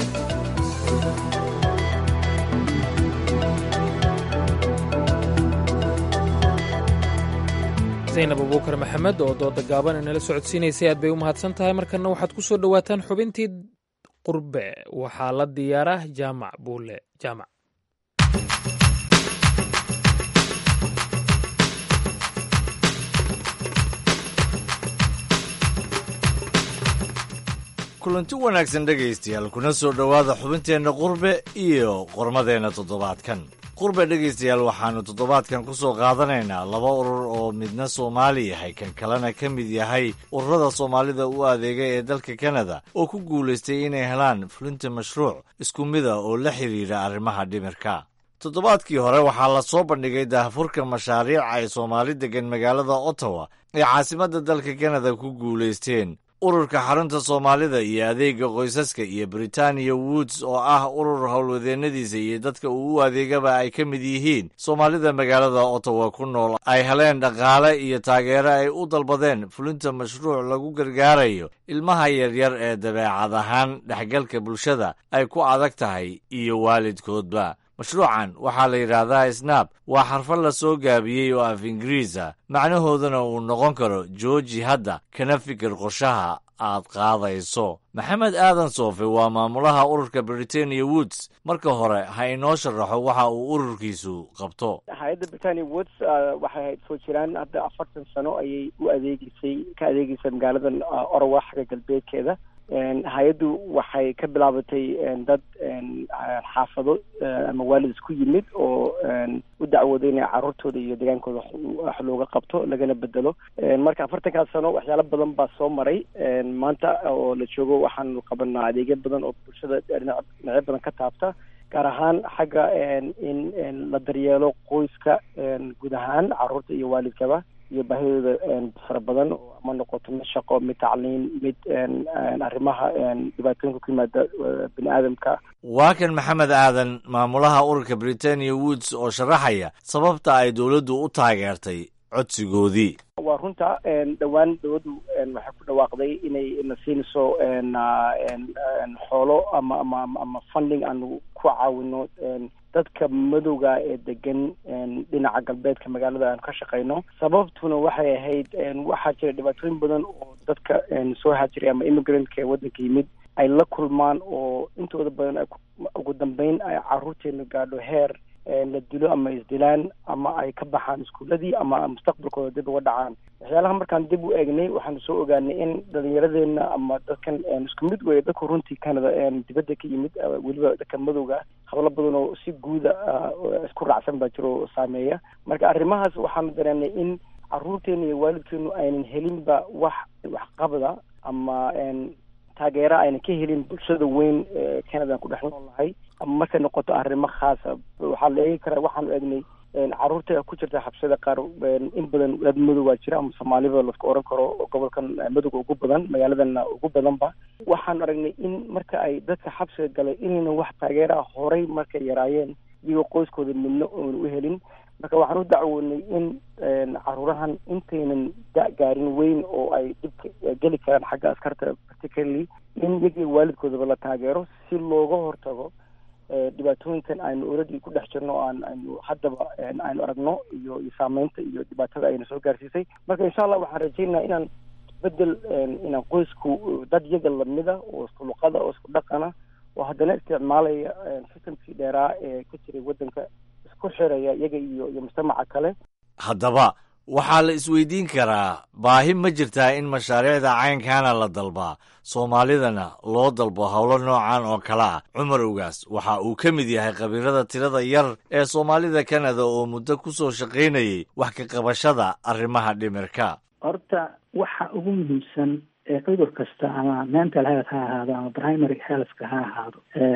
zaynab abuukar maxamed oo dooda gaaban inala socodsiinaysay aad bay u mahadsan tahay. markana waxaad ku soo dhowaataan xubintii qurbe waxaa la diyaaraa jaamac buule jaamac. kulanti wanaagsan dhegaystayaal kuna soo dhowaada xubinteenna qurbe iyo qormadeenna toddobaadkan. qurbe dhegaystayaal waxaannu toddobaadkan ku soo qaadanaynaa laba urur oo midna soomaali yahay kan kalena ka mid yahay ururada soomaalida u adeega ee dalka kanada oo ku guulaystay inay helaan fulinta mashruuc isku mida oo la xidhiidha arrimaha dhimirka. toddobaadkii hore waxaa la soo bandhigay daahfurka mashaariic ay soomaali deggan magaalada ottawa ee caasimadda dalka kanada ku guulaysteen. ururka xarunta soomaalida iyo adeega qoysaska iyo Britannia Woods oo ah urur howlwadeennadiisa iyo dadka uu u adeegaba ay ka mid yihiin soomaalida magaalada Ottawa ku nool ay heleen dhaqaale iyo taageero ay u dalbadeen fulinta mashruuc lagu gargaarayo ilmaha yaryar ee dabeecad ahaan dhexgalka bulshada ay ku adag tahay iyo waalidkoodba. mashruucan waxaa la yidhaahdaa snab waa xarfad la soo gaabiyey oo af ingiriisa macnahooduna uu noqon karo jooji hadda kana fikir qorshaha aad qaadayso. maxamed aadan soofe waa maamulaha ururka Britannia Woods. marka hore ha inoo sharaxo waxa uu ururkiisu qabto. hay-adda Britannia Woods waxay hayd soo jiraan hadda afartan sano ayay u adeegisay ka adeegisay magaaladan Ottawa xagga galbeedkeeda. hay-addu waxay ka bilaabatay dad xaafado ama waalid isku yimid oo u dacwooday inay carruurtooda iyo deegaankooda wax looga qabto lagana bedelo. marka afartankaas sano waxyaalo badan baa soo maray. maanta oo la joogo waxaanu qabanaa adeegyo badan oo bulshada dhinacyo badan ka taabta, gaar ahaan xagga in la daryeelo qoyska guud ahaan carruurta iyo waalidkaba iyo baahidooda fara badan oo ama noqoto mid shaqo, mid tacliin, mid arrimaha dhibaatooyinka ku yimaada bini aadamka. waa kan maxamed aadan maamulaha ururka Britannia Woods oo sharaxaya sababta ay dowladdu u taageertay codsigoodii. waa runta dhowaan dowladdu waxay ku dhawaaqday inay na siinayso xoolo ama ama ama funding aanu ku caawino dadka madowga ee degan dhinaca galbeedka magaalada aan ka shaqayno. sababtuna waxay ahayd waxaa jira dhibaatooyin badan oo dadka soo haajiray ama immigrant-ka ee waddanka yimid ay la kulmaan oo intooda badan ugu dambeyn ay carruurteena gaadho heer la dilo ama isdilaan ama ay ka baxaan iskuuladii ama mustaqbalkooda dib uga dhacaan. waxyaalaha markaan dib u eegnay waxaanu soo ogaanay in dhalinyaradeenna ama dadkan isku mid weeye dadka runtii Canada dibadda ka yimid weliba dadka madowga hablo badan oo si guuda isku raacsan baa jiro saameeya. marka arrimahaas waxaanu dareenay in carruurteena iyo waalidkeenu aynan helinba wax waxqabada ama taageero aynan ka helin bulshada weyn ee Canada ku dhex noolahay. ama markay noqoto arrimo khaasa waxaa la eegi karaa waxaanu eegnay carruurta ku jirta xabsida qaar in badan dad madow waa jira ama Soomaaliba la oran karo gobolkan madowga ugu badan magaaladana ugu badanba. waxaan aragnay in marka ay dadka xabsiga galay inayna wax taageera horay markay yaraayeen iyagoo qoyskooda midna oon u helin. marka waxaan u dacwoonay in carruurahan intaynan gaarin weyn oo ay dib geli karaan xagga askarta particularly in iyagii waalidkoodaba la taageero si looga hortago dhibaatooyinkan aynu already ku dhex jirno oo aan aynu haddaba aynu aragno iyo iyo saameynta iyo dhibaatada ayna soo gaarsiisay. marka insha allah waxaan rajaynayaa inaan bedel inaan qoysku dad yaga lamida oo isku luqada oo isku dhaqana oo haddana isticmaalaya systemkii dheeraa ee ka jiray waddanka isku xiraya iyaga iyo iyo mujtamaca kale. haddaba waxaa la isweydiin karaa baahi ma jirtaa in mashaariicda caynkana la dalbaa soomaalidana loo dalbo howlo noocan oo kale ah. cumar ugaas waxa uu ka mid yahay khabiirada tirada yar ee soomaalida Canada oo muddo ku soo shaqaynayay wax ka qabashada arrimaha dhimirka. horta waxa ugu muhiimsan cudur kasta ama mental health ha ahaado ama primary healthka ha ahaado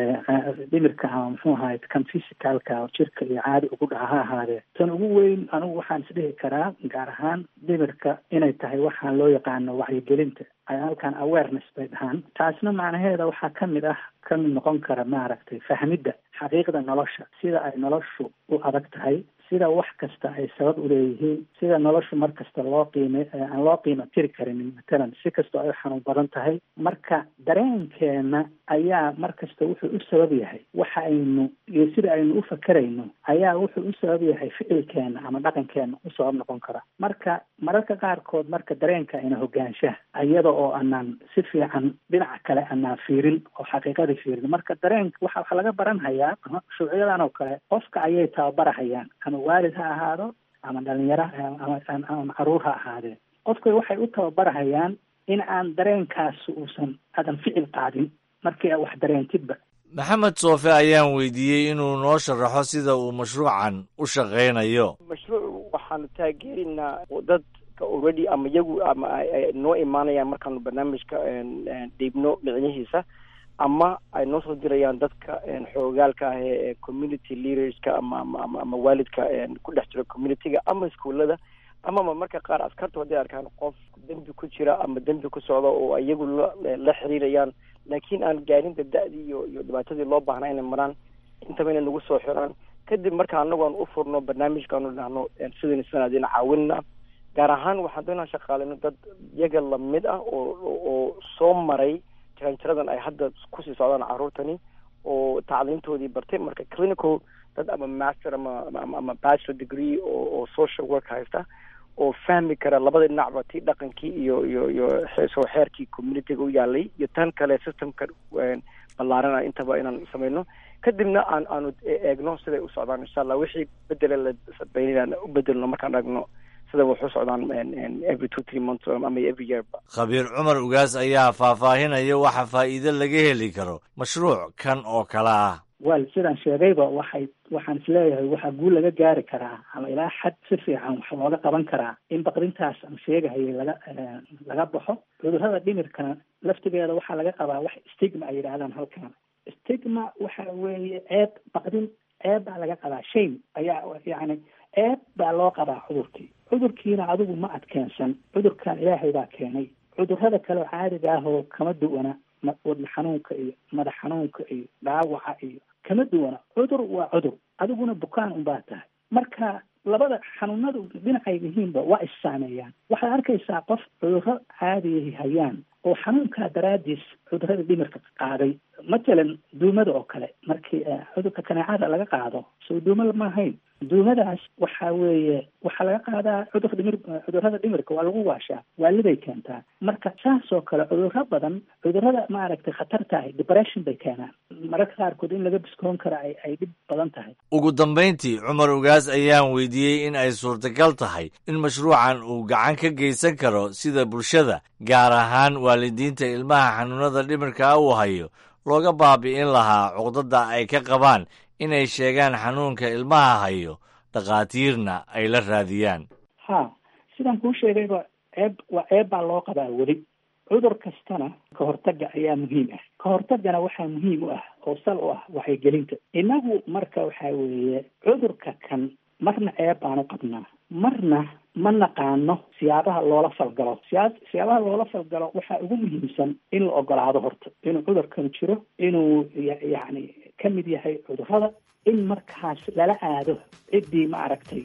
dhimirka ama muxuu ahaay kan physicalka jirka iyo caadi ugu dhaca ha ahaadee tan ugu weyn anigu waxaan isdhihi karaa gaar ahaan dhimirka inay tahay waxaan loo yaqaano wacyigelinta ay halkan awareness bay dhahaan taasna macnaheeda waxaa kamid ah kamid noqon kara maaragtay fahmidda xaqiiqda nolosha sida ay noloshu u adag tahay sida wax kasta ay sabab u leeyihiin sida noloshu mar kasta loo qiime aan loo qiimo tiri karinin matalan si kastoo ay xanuun badan tahay marka dareenkeena ayaa mar kasta wuxuu u sabab yahay waxa aynu iyo sida aynu u fakerayno ayaa wuxuu u sabab yahay ficilkeena ama dhaqankeena u sabab noqon kara marka mararka qaarkood marka dareenka ina hogaanshaha iyada oo aanaan si fiican dhinaca kale aanaan fiirin oo xaqiiqadii fiirin marka dareenka waxa waxa laga baran hayaa shuucyadan oo kale qofka ayay tababarahayaan ama waalid ha ahaado ama dhalinyaro ama ama caruur ha ahaadee qofka waxay u tababarahayaan in aan dareenkaas uusan aadan ficil qaadin markii a wax dareentidba maxamed soofe ayaan weydiiyey inuu noo sharaxo sida uu mashruucan u shaqaynayo mashruuc waxaanu taageerinaa dadka already ama iyagu ama ay noo imaanayaan markaanu barnaamijka dhiibno micnihiisa ama ay noo soo dirayaan dadka xoogaalka ah ee community leaderska ama ama ama waalidka ku dhex jira communityga ama iskuullada amama marka qaar askartu hadday arkaan qof dembi ku jira ama dembi ku socda oo iyagu la xiriirayaan laakiin aan gaarin da-dii iyo iyo dhibaatadii loo baahnaa inay maraan intaba inay nagu soo xiraan kadib marka anagu aan u furno barnaamijkaanu dhahno sidaynu sanadina caawinna gaar ahaan waxaan doonaa shaqaalino dad iyaga lamid ah oo oo soo maray jaranjaradan ay hadda kusii socdaan carruurtani oo tacliintoodii bartay marka clinical dad ama master ama ama ama bachelor degree oo oo social work haysta oo fahmi kara labada dhinacba tii dhaqankii iyo iyo iyo soo xeerkii communityga u yaalay iyo tan kale systemka ballaarana intaba inaan samayno kadibna aan aanu eegno siday u socdaan insha allah wixii bedela la sabaynayaan u bedelno markaan eegno sida wuxuu socdaan every two three months ama every year. khabiir cumar ugaas ayaa faahfaahinaya waxa faa'iido laga heli karo mashruuc kan oo kale ah. wal sidaan sheegayba waxay waxaan isleeyahay waxaa guul laga gaari karaa ama ilaa xad si fiican wax looga qaban karaa in baqdintaas aan sheegahayay laga laga baxo cudurrada dhimirkana laftigeeda waxaa laga qabaa wax stigma ay yidhaahdaan halkan stigma waxa weeye ceeb baqdin ceeb baa laga qabaa shame ayaa yacni ceeb baa loo qabaa cudurkii cudurkiina adigu ma adkeensan cudurkan ilaahay baa keenay cudurrada kale oo caadiga ah oo kama duwana wadna xanuunka iyo madax xanuunka iyo dhaawaca iyo kama duwana cudur waa cudur adiguna bukaan unbaa tahay marka labada xanuunadu dhinacay yihiinba waa issaameeyaan waxaad arkaysaa qof cudurro caadiyahi hayaan oo xanuunkaa daraadiis cudurrada dhimirka qaaday matalan duumada oo kale markii cudurka kaneecada laga qaado soo duuma ma ahayn duumadaas waxa weeye waxaa laga qaadaa cudur dhimir cudurrada dhimirka waa lagu waashaa waalibay keentaa marka saas oo kale cudurro badan cudurrada maaragtay khatarta ah depression bay keenaan mararka qaarkood in laga biskoon kara ay ay dhib badan tahay ugu dambayntii cumar ugaas ayaan weydiiyey in ay suurtagal tahay in mashruucan uu gacan ka geysan karo sida bulshada gaar ahaan waalidiinta ilmaha xanuunada dhimirka uu hayo looga baabi'in lahaa cuqdada ay ka qabaan inay sheegaan xanuunka ilmaha hayo dhakhaatiirna ay la raadiyaan. ha sidaan kuu sheegayba ceeb waa ceeb baa loo qabaa weli cudur kastana ka hortagga ayaa muhiim ah ka hortaggana waxaa muhiim u ah oo sal u ah waxaygelinta inagu marka waxaa weeye cudurka kan marna ceeb baanu qabnaa marna ma naqaano siyaabaha loola falgalo siyaa siyaabaha loola falgalo waxaa ugu muhiimsan in la ogolaado horta inuu cudurkan jiro inuu yacni ka mid yahay cudurrada in markaas lala aado ciddii ma aragtay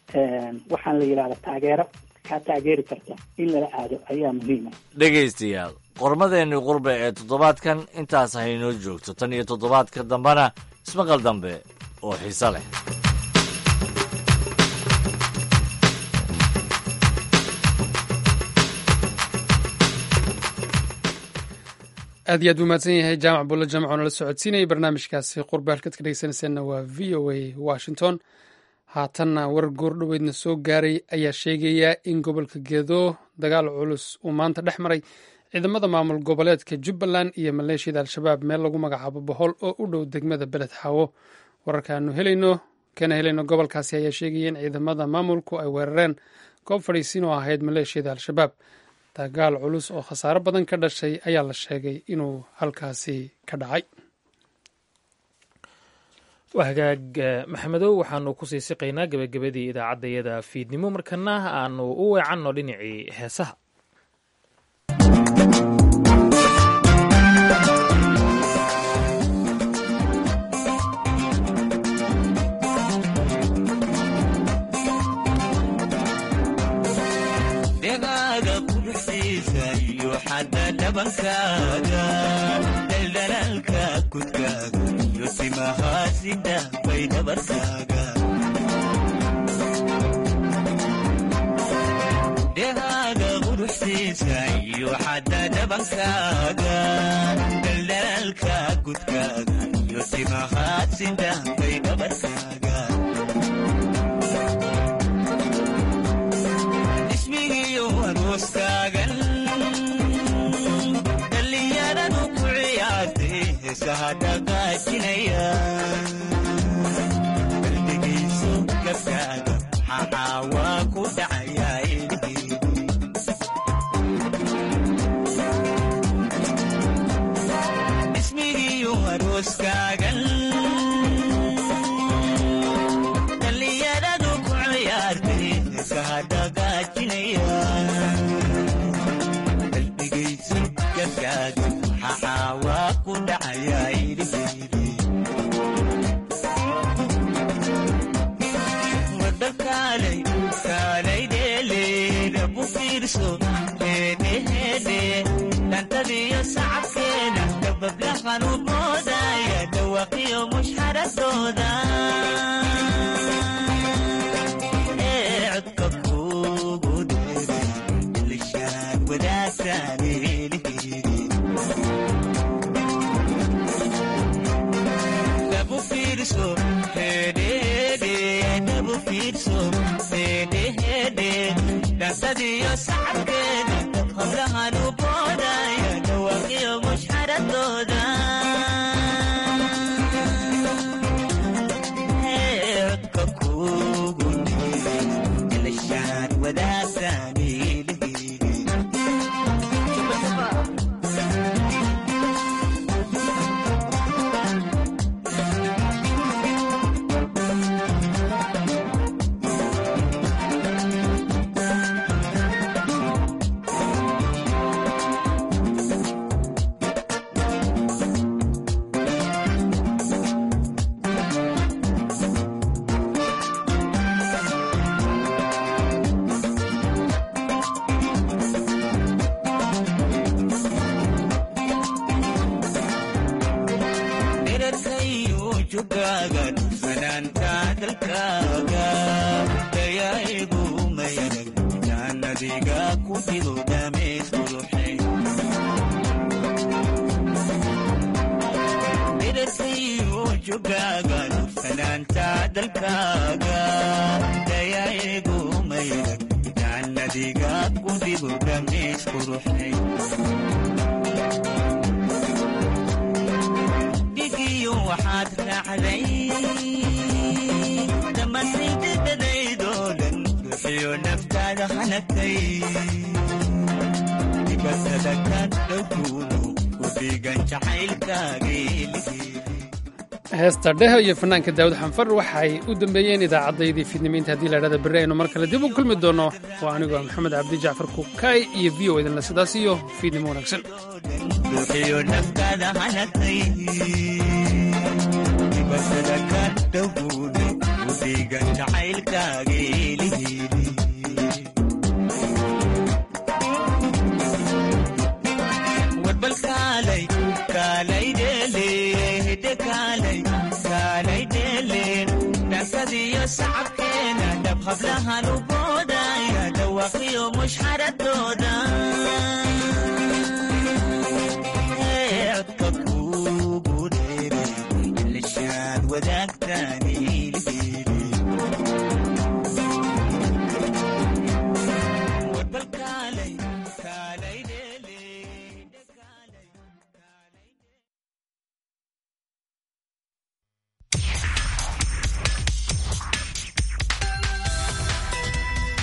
waxaan la yidhahda taageero kaa taageeri karta in lala aado ayaa muhiima dhegaystayaal qormadeenii qurbe ee toddobaadkan intaas haynoo joogto tan iyo toddobaadka dambena ismaqal dambe oo xiise leh. aad iyo aad buu mahadsan yahay jaamac bulle jaamac oo nala socodsiinayay barnaamijkaasi qurbe halkaad ka dhegeysanaysaanna waa v o a washington haatanna war goordhoweydna soo gaaray ayaa sheegaya in gobolka gedo dagaal culus uu maanta dhex maray ciidamada maamul goboleedka jubbaland iyo maleeshiyada al-shabaab meel lagu magacaabo bohol oo u dhow degmada beled xaawo wararkaanu helayno kana helayno gobolkaasi ayaa sheegaya in ciidamada maamulku ay weerareen goob fadhiisiin oo ahayd maleeshiyada al-shabaab dagaal culus oo khasaaro badan ka dhashay ayaa la sheegay inuu halkaasi ka dhacay. hagaag maxamedow waxaanu kusii siqaynaa gebagabadii idaacaddayada fiidnimo markana aanu u weecanno dhinacii heesaha. dehaaga quruxsiisa iyo xadda dhabankaaga daldalaalka gudkaaga iyo timahaad sidahbay dhabarkaaga ismigiyo arooskaagan dhallinyaradu ku ciyaartay heesaha dhaqaajinaya qalbigiisu gabkaaga maxaa waa ku dhacayaa ismigiyo arooskaagan dhallinyaradu ku ciyaartay heesaha dhaqaajinaya qalbigiisu gabkaaga maxaa waa ku dhacayaa kaalay kaalay dheeleeda bu fiirso heedheheedhe dhantadiyo sacabkeena dabablahan u moodaya dhawaqiyo mushxaradooda ee codka kuugu dheeray lishaan wadaagtaan eelheedi dabu fiirso heedheheedhe dhantadiyo sacabkeeda hablahan u boodaya dhawaqiyo mushxaradooda codka kuugu dheeray lishaan wadaagtaan dhigiyo waxaad raacday dhammaantaydadadaydoo dhan bixiyo naftaada hanagtay dibatada ka dhowguudu ku dhigan jacaylkaageelihii heesta dheho iyo fanaanka daawud xanfar waxay u dambeeyeen idaacaddayadii fiidnimiinta haddii la idhahda berri aynu mar kale dib u kulmi doono waa anigoo maxamed cabdi jacfar kukaay iyo v o idinle sidaas iyo fiidnimo wanaagsan buuxiyo naftaada hanagtay dibasada ka dhowguudu u dhigan jacaylkaageelihii warbal kaalay kaalay dheele hidde kaalay kaalay dheele dhankadiyo sacabkeena dhab hablahan u boodaya dhawaqiyo mushxaradooda codka kuugu dheeray lishaan wadaagtaan